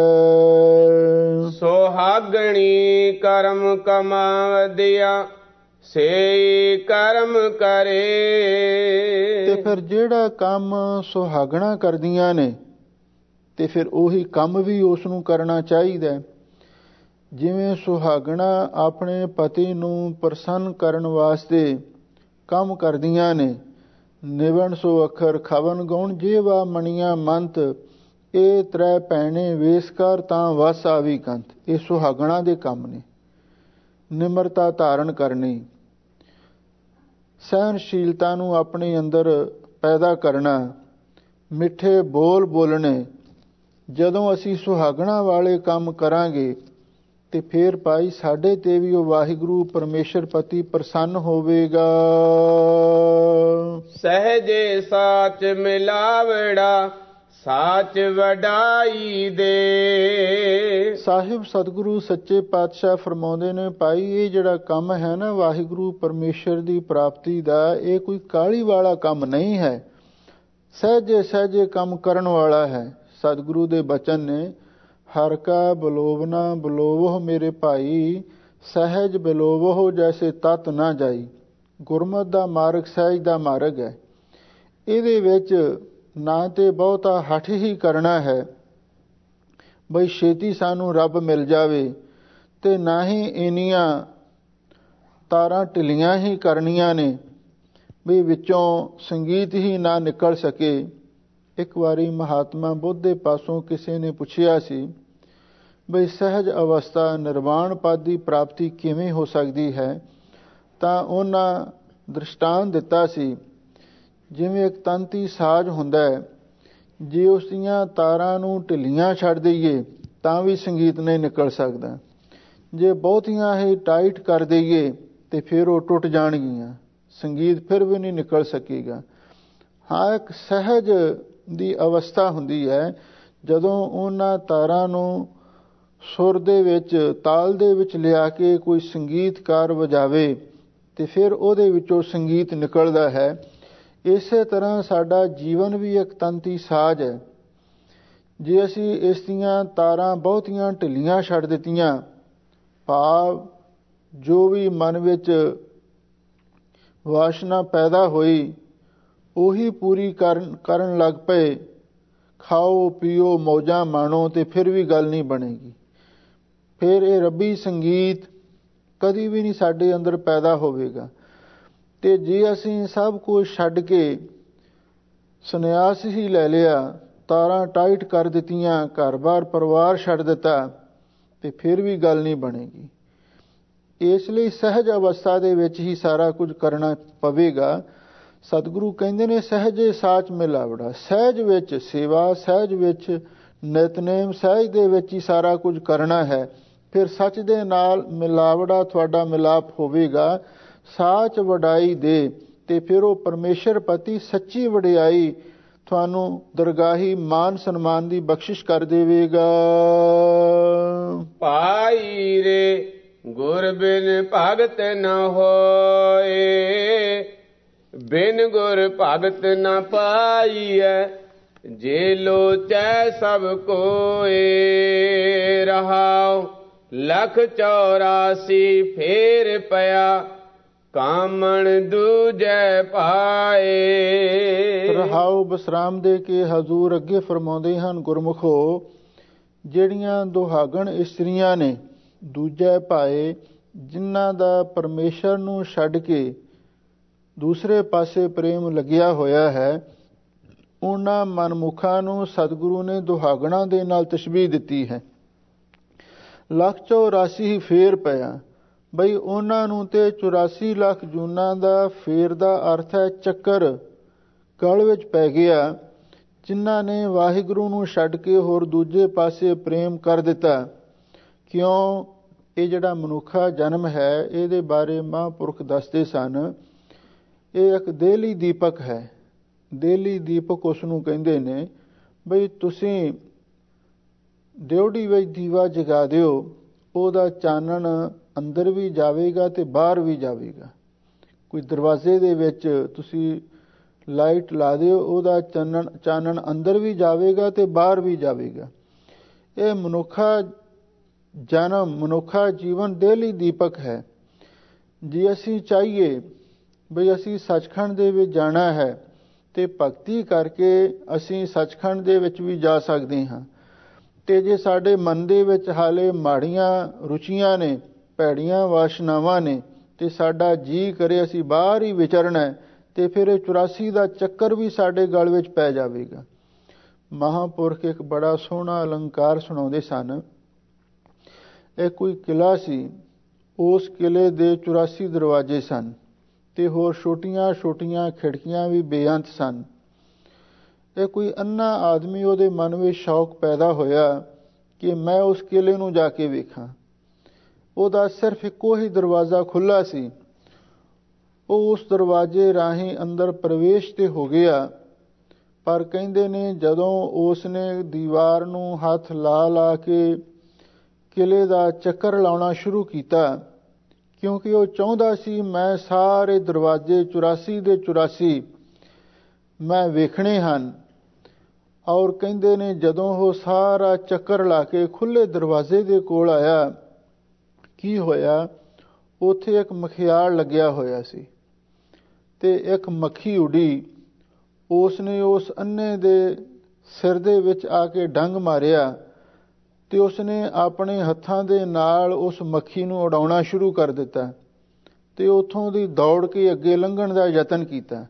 ਸੁਹਾਗਣੀ ਕਰਮ ਕਮਾਵਦਿਆ ਸੇ ਕਰਮ ਕਰੇ। ਤੇ ਫਿਰ ਜਿਹੜਾ ਕੰਮ ਸੁਹਾਗਣਾ ਕਰਦੀਆਂ ਨੇ ਤੇ ਫਿਰ ਉਹੀ ਕੰਮ ਵੀ ਉਸ ਨੂੰ ਕਰਨਾ ਚਾਹੀਦਾ। ਜਿਵੇਂ ਸੁਹਾਗਣਾ ਆਪਣੇ ਪਤੀ ਨੂੰ ਪ੍ਰਸੰਨ ਕਰਨ ਵਾਸਤੇ ਕੰਮ ਕਰਦੀਆਂ ਨੇ, ਨਿਵਣ ਸੋ ਅੱਖਰ ਖਵਨ ਗਉਣ ਜੇਵਾ ਮਣੀਆਂ ਮੰਤ, ਇਹ ਤ੍ਰੈ ਭੈਣੇ ਵੇਸਕਾਰ ਤਾਂ ਵਸ ਆਵੀ ਕੰਤ। ਇਹ ਸੁਹਾਗਣਾ ਦੇ ਕੰਮ ਨੇ। ਨਿਮਰਤਾ ਧਾਰਨ ਕਰਨੀ, ਸਹਿਨਸ਼ੀਲਤਾ ਨੂੰ ਆਪਣੇ ਅੰਦਰ ਪੈਦਾ ਕਰਨਾ, ਮਿੱਠੇ ਬੋਲ ਬੋਲਣੇ। ਜਦੋਂ ਅਸੀਂ ਸੁਹਾਗਣਾ ਵਾਲੇ ਕੰਮ ਕਰਾਂਗੇ ਤੇ ਫਿਰ ਭਾਈ ਸਾਡੇ ਤੇ ਵੀ ਉਹ ਵਾਹਿਗੁਰੂ ਪਰਮੇਸ਼ਰ ਪਤੀ ਪ੍ਰਸੰਨ ਹੋਵੇਗਾ। ਸਹਜੇ ਸਾਚ ਮਿਲਾਵੜਾ ਸਾਚ ਵਡਾਈ ਦੇ। ਸਾਹਿਬ ਸਤਿਗੁਰੂ ਸੱਚੇ ਪਾਤਸ਼ਾਹ ਫਰਮਾਉਂਦੇ ਨੇ, ਭਾਈ ਇਹ ਜਿਹੜਾ ਕੰਮ ਹੈ ਨਾ ਵਾਹਿਗੁਰੂ ਪਰਮੇਸ਼ਰ ਦੀ ਪ੍ਰਾਪਤੀ ਦਾ, ਇਹ ਕੋਈ ਕਾਹਲੀ ਵਾਲਾ ਕੰਮ ਨਹੀਂ ਹੈ, ਸਹਜੇ ਸਹਜੇ ਕੰਮ ਕਰਨ ਵਾਲਾ ਹੈ। ਸਤਿਗੁਰੂ ਦੇ ਬਚਨ ਨੇ, ਹਰ ਕਾ ਬਲੋਵਨਾ ਬਲੋਵੋ ਮੇਰੇ ਭਾਈ, ਸਹਿਜ ਬਲੋਵੋ ਜੈਸੇ ਤਤ ਨਾ ਜਾਈ। ਗੁਰਮਤਿ ਦਾ ਮਾਰਗ ਸਹਿਜ ਦਾ ਮਾਰਗ ਹੈ। ਇਹਦੇ ਵਿੱਚ ਨਾ ਤੇ ਬਹੁਤਾ ਹੱਠ ਹੀ ਕਰਨਾ ਹੈ ਬਈ ਛੇਤੀ ਸਾਨੂੰ ਰੱਬ ਮਿਲ ਜਾਵੇ, ਤੇ ਨਾ ਹੀ ਇੰਨੀਆਂ ਤਾਰਾਂ ਢਿੱਲੀਆਂ ਹੀ ਕਰਨੀਆਂ ਨੇ ਵੀ ਵਿੱਚੋਂ ਸੰਗੀਤ ਹੀ ਨਾ ਨਿਕਲ ਸਕੇ। ਇੱਕ ਵਾਰੀ ਮਹਾਤਮਾ ਬੁੱਧ ਦੇ ਪਾਸੋਂ ਕਿਸੇ ਨੇ ਪੁੱਛਿਆ ਸੀ ਬਈ ਸਹਿਜ ਅਵਸਥਾ ਨਿਰਵਾਣ ਪਦ ਦੀ ਪ੍ਰਾਪਤੀ ਕਿਵੇਂ ਹੋ ਸਕਦੀ ਹੈ, ਤਾਂ ਉਹਨਾਂ ਦ੍ਰਿਸ਼ਟਾਂਤ ਦਿੱਤਾ ਸੀ, ਜਿਵੇਂ ਇੱਕ ਤੰਤੀ ਸਾਜ਼ ਹੁੰਦਾ ਹੈ, ਜੇ ਉਸ ਦੀਆਂ ਤਾਰਾਂ ਨੂੰ ਢਿੱਲੀਆਂ ਛੱਡ ਦਈਏ ਤਾਂ ਵੀ ਸੰਗੀਤ ਨਹੀਂ ਨਿਕਲ ਸਕਦਾ, ਜੇ ਬਹੁਤੀਆਂ ਹੀ ਟਾਈਟ ਕਰ ਦਈਏ ਤੇ ਫਿਰ ਉਹ ਟੁੱਟ ਜਾਣਗੀਆਂ, ਸੰਗੀਤ ਫਿਰ ਵੀ ਨਹੀਂ ਨਿਕਲ ਸਕੇਗਾ। ਹਾਂ, ਇੱਕ ਸਹਿਜ ਦੀ ਅਵਸਥਾ ਹੁੰਦੀ ਹੈ, ਜਦੋਂ ਉਹਨਾਂ ਤਾਰਾਂ ਨੂੰ ਸੁਰ ਦੇ ਵਿੱਚ ਤਾਲ ਦੇ ਵਿੱਚ ਲਿਆ ਕੇ ਕੋਈ ਸੰਗੀਤਕਾਰ ਵਜਾਵੇ ਤੇ ਫਿਰ ਉਹਦੇ ਵਿੱਚੋਂ ਸੰਗੀਤ ਨਿਕਲਦਾ ਹੈ। ਇਸੇ ਤਰ੍ਹਾਂ ਸਾਡਾ ਜੀਵਨ ਵੀ ਇੱਕ ਤੰਤੀ ਸਾਜ਼ ਹੈ। ਜੇ ਅਸੀਂ ਇਸ ਦੀਆਂ ਤਾਰਾਂ ਬਹੁਤੀਆਂ ਢਿੱਲੀਆਂ ਛੱਡ ਦਿੱਤੀਆਂ, ਭਾਵ ਜੋ ਵੀ ਮਨ ਵਿੱਚ ਵਾਸ਼ਨਾ ਪੈਦਾ ਹੋਈ ਉਹੀ ਪੂਰੀ ਕਰਨ ਕਰਨ ਲੱਗ ਪਏ, ਖਾਓ ਪੀਓ ਮੌਜਾਂ ਮਾਣੋ, ਤੇ ਫਿਰ ਵੀ ਗੱਲ ਨਹੀਂ ਬਣੇਗੀ। ਫਿਰ ਇਹ ਰੱਬੀ ਸੰਗੀਤ ਕਦੀ ਵੀ ਨਹੀਂ ਸਾਡੇ ਅੰਦਰ ਪੈਦਾ ਹੋਵੇਗਾ। ਤੇ ਜੇ ਅਸੀਂ ਸਭ ਕੁਝ ਛੱਡ ਕੇ ਸੰਨਿਆਸ ਹੀ ਲੈ ਲਿਆ, ਤਾਰਾਂ ਟਾਈਟ ਕਰ ਦਿੱਤੀਆਂ, ਘਰ-ਬਾਰ ਪਰਿਵਾਰ ਛੱਡ ਦਿੱਤਾ, ਤੇ ਫਿਰ ਵੀ ਗੱਲ ਨਹੀਂ ਬਣੇਗੀ। ਇਸ ਲਈ ਸਹਿਜ ਅਵਸਥਾ ਦੇ ਵਿੱਚ ਹੀ ਸਾਰਾ ਕੁਝ ਕਰਨਾ ਪਵੇਗਾ। ਸਤਿਗੁਰੂ ਕਹਿੰਦੇ ਨੇ, ਸਹਿਜੇ ਸਾਚ ਮਿਲਾਵੜਾ। ਸਹਿਜ ਵਿੱਚ ਸੇਵਾ, ਸਹਿਜ ਵਿੱਚ ਨਿਤਨੇਮ, ਸਹਿਜ ਦੇ ਵਿੱਚ ਹੀ ਸਾਰਾ ਕੁਝ ਕਰਨਾ ਹੈ। ਫਿਰ ਸੱਚ ਦੇ ਨਾਲ ਮਿਲਾਵੜਾ ਤੁਹਾਡਾ ਮਿਲਾਪ ਹੋਵੇਗਾ, ਸਾਚ ਵਡਾਈ ਦੇ, ਤੇ ਫਿਰ ਉਹ ਪਰਮੇਸ਼ਰ ਪਤੀ ਸੱਚੀ ਵਡਿਆਈ ਤੁਹਾਨੂੰ ਦਰਗਾਹੀ ਮਾਨ ਸਨਮਾਨ ਦੀ ਬਖਸ਼ਿਸ਼ ਕਰ ਦੇਵੇਗਾ। ਭਾਈ ਰੇ ਗੁਰ ਬਿਨ ਭਗਤ ਨ ਹੋਏ, ਬਿਨ ਗੁਰ ਭਗਤ ਨ ਪਾਈਐ, ਜੇ ਲੋਚੈ ਸਭ ਕੋਏ। ਰਹਾਉ ਲਖ ਚੌਰਾਸੀ ਫੇਰ ਪਿਆ ਕਾਮਣ ਦੂਜੈ ਪਾਏ। ਰਹਾਉ ਬਸਰਾਮ ਦੇ ਕੇ ਹਜ਼ੂਰ ਅੱਗੇ ਫਰਮਾਉਂਦੇ ਹਨ, ਗੁਰਮੁਖੋ ਜਿਹੜੀਆਂ ਦੁਹਾਗਣ ਇਸਤਰੀਆਂ ਨੇ ਦੂਜੇ ਭਾਏ, ਜਿਨ੍ਹਾਂ ਦਾ ਪਰਮੇਸ਼ਰ ਨੂੰ ਛੱਡ ਕੇ ਦੂਸਰੇ ਪਾਸੇ ਪ੍ਰੇਮ ਲੱਗਿਆ ਹੋਇਆ ਹੈ, ਉਹਨਾਂ ਮਨਮੁਖਾਂ ਨੂੰ ਸਤਿਗੁਰੂ ਨੇ ਦੁਹਾਗਣਾ ਦੇ ਨਾਲ ਤਸ਼ਬੀਹ ਦਿੱਤੀ ਹੈ। ਲੱਖ ਚੌਰਾਸੀ ਫੇਰ ਪਿਆ, ਬਈ ਉਹਨਾਂ ਨੂੰ ਤੇ ਚੁਰਾਸੀ ਲੱਖ ਜੂਨਾਂ ਦਾ ਫੇਰ ਦਾ ਅਰਥ ਹੈ ਚੱਕਰ ਗਲ ਵਿੱਚ ਪੈ ਗਿਆ, ਜਿਨ੍ਹਾਂ ਨੇ ਵਾਹਿਗੁਰੂ ਨੂੰ ਛੱਡ ਕੇ ਹੋਰ ਦੂਜੇ ਪਾਸੇ ਪ੍ਰੇਮ ਕਰ ਦਿੱਤਾ। ਕਿਉਂ? ਇਹ ਜਿਹੜਾ ਮਨੁੱਖਾ ਜਨਮ ਹੈ, ਇਹਦੇ ਬਾਰੇ ਮਹਾਂਪੁਰਖ ਦੱਸਦੇ ਸਨ, ਇਹ ਇੱਕ ਦੇਹਲੀ ਦੀਪਕ ਹੈ। ਦੇਹਲੀ ਦੀਪਕ ਉਸ ਨੂੰ ਕਹਿੰਦੇ ਨੇ, ਬਈ ਤੁਸੀਂ ਡਿਉਢੀ ਵਿੱਚ ਦੀਵਾ ਜਗਾ ਦਿਓ, ਉਹਦਾ ਚਾਨਣ ਅੰਦਰ ਵੀ ਜਾਵੇਗਾ ਤੇ ਬਾਹਰ ਵੀ ਜਾਵੇਗਾ। ਕੋਈ ਦਰਵਾਜ਼ੇ ਦੇ ਵਿੱਚ ਤੁਸੀਂ ਲਾਈਟ ਲਾ ਦਿਓ, ਉਹਦਾ ਚਾਨਣ ਚਾਨਣ ਅੰਦਰ ਵੀ ਜਾਵੇਗਾ ਤੇ ਬਾਹਰ ਵੀ ਜਾਵੇਗਾ। ਇਹ ਮਨੁੱਖਾ ਜਨਮ, ਮਨੁੱਖਾ ਜੀਵਨ ਡੇਲੀ ਦੀਪਕ ਹੈ। ਜੇ ਅਸੀਂ ਚਾਹੀਏ ਬਈ ਅਸੀਂ ਸੱਚਖੰਡ ਦੇ ਵਿੱਚ ਜਾਣਾ ਹੈ ਤੇ ਭਗਤੀ ਕਰਕੇ ਅਸੀਂ ਸੱਚਖੰਡ ਦੇ ਵਿੱਚ ਵੀ ਜਾ ਸਕਦੇ ਹਾਂ। ਤੇ ਜੇ ਸਾਡੇ ਮਨ ਦੇ ਵਿੱਚ ਹਾਲੇ ਮਾੜੀਆਂ ਰੁਚੀਆਂ ਨੇ, ਭੈੜੀਆਂ ਵਾਸ਼ਨਾਵਾਂ ਨੇ, ਤੇ ਸਾਡਾ ਜੀ ਕਰੇ ਅਸੀਂ ਬਾਹਰ ਹੀ ਵਿਚਰਨਾ, ਤੇ ਫਿਰ ਇਹ ਚੁਰਾਸੀ ਦਾ ਚੱਕਰ ਵੀ ਸਾਡੇ ਗਲ ਵਿੱਚ ਪੈ ਜਾਵੇਗਾ। ਮਹਾਂਪੁਰਖ ਇੱਕ ਬੜਾ ਸੋਹਣਾ ਅਲੰਕਾਰ ਸੁਣਾਉਂਦੇ ਸਨ। ਇਹ ਕੋਈ ਕਿਲਾ ਸੀ, ਉਸ ਕਿਲੇ ਦੇ ਚੁਰਾਸੀ ਦਰਵਾਜ਼ੇ ਸਨ ਤੇ ਹੋਰ ਛੋਟੀਆਂ ਛੋਟੀਆਂ ਖਿੜਕੀਆਂ ਵੀ ਬੇਅੰਤ ਸਨ। ਇਹ ਕੋਈ ਅੰਨਾ ਆਦਮੀ, ਉਹਦੇ ਮਨ ਵਿੱਚ ਸ਼ੌਕ ਪੈਦਾ ਹੋਇਆ ਕਿ ਮੈਂ ਉਸ ਕਿਲੇ ਨੂੰ ਜਾ ਕੇ ਵੇਖਾਂ। ਉਹਦਾ ਸਿਰਫ ਇੱਕੋ ਹੀ ਦਰਵਾਜ਼ਾ ਖੁੱਲ੍ਹਾ ਸੀ। ਉਹ ਉਸ ਦਰਵਾਜ਼ੇ ਰਾਹੀਂ ਅੰਦਰ ਪ੍ਰਵੇਸ਼ ਤੇ ਹੋ ਗਿਆ, ਪਰ ਕਹਿੰਦੇ ਨੇ ਜਦੋਂ ਉਸ ਨੇ ਦੀਵਾਰ ਨੂੰ ਹੱਥ ਲਾ ਲਾ ਕੇ ਕਿਲੇ ਦਾ ਚੱਕਰ ਲਾਉਣਾ ਸ਼ੁਰੂ ਕੀਤਾ, ਕਿਉਂਕਿ ਉਹ ਚਾਹੁੰਦਾ ਸੀ ਮੈਂ ਸਾਰੇ ਦਰਵਾਜ਼ੇ ਚੁਰਾਸੀ ਦੇ ਚੁਰਾਸੀ ਮੈਂ ਵੇਖਣੇ ਹਨ। ਔਰ ਕਹਿੰਦੇ ਨੇ ਜਦੋਂ ਉਹ ਸਾਰਾ ਚੱਕਰ ਲਾ ਕੇ ਖੁੱਲ੍ਹੇ ਦਰਵਾਜ਼ੇ ਦੇ ਕੋਲ ਆਇਆ, ਕੀ ਹੋਇਆ? ਉੱਥੇ ਇੱਕ ਮਖਿਆਲ ਲੱਗਿਆ ਹੋਇਆ ਸੀ ਤੇ ਇੱਕ ਮੱਖੀ ਉੱਡੀ। ਉਸ ਨੇ ਉਸ ਅੰਨੇ ਦੇ ਸਿਰ ਦੇ ਵਿੱਚ ਆ ਕੇ ਡੰਗ ਮਾਰਿਆ ਤੇ ਉਸਨੇ ਆਪਣੇ ਹੱਥਾਂ ਦੇ ਨਾਲ ਉਸ ਮੱਖੀ ਨੂੰ ਉਡਾਉਣਾ ਸ਼ੁਰੂ ਕਰ ਦਿੱਤਾ ਤੇ ਉੱਥੋਂ ਦੀ ਦੌੜ ਕੇ ਅੱਗੇ ਲੰਘਣ ਦਾ ਯਤਨ ਕੀਤਾ।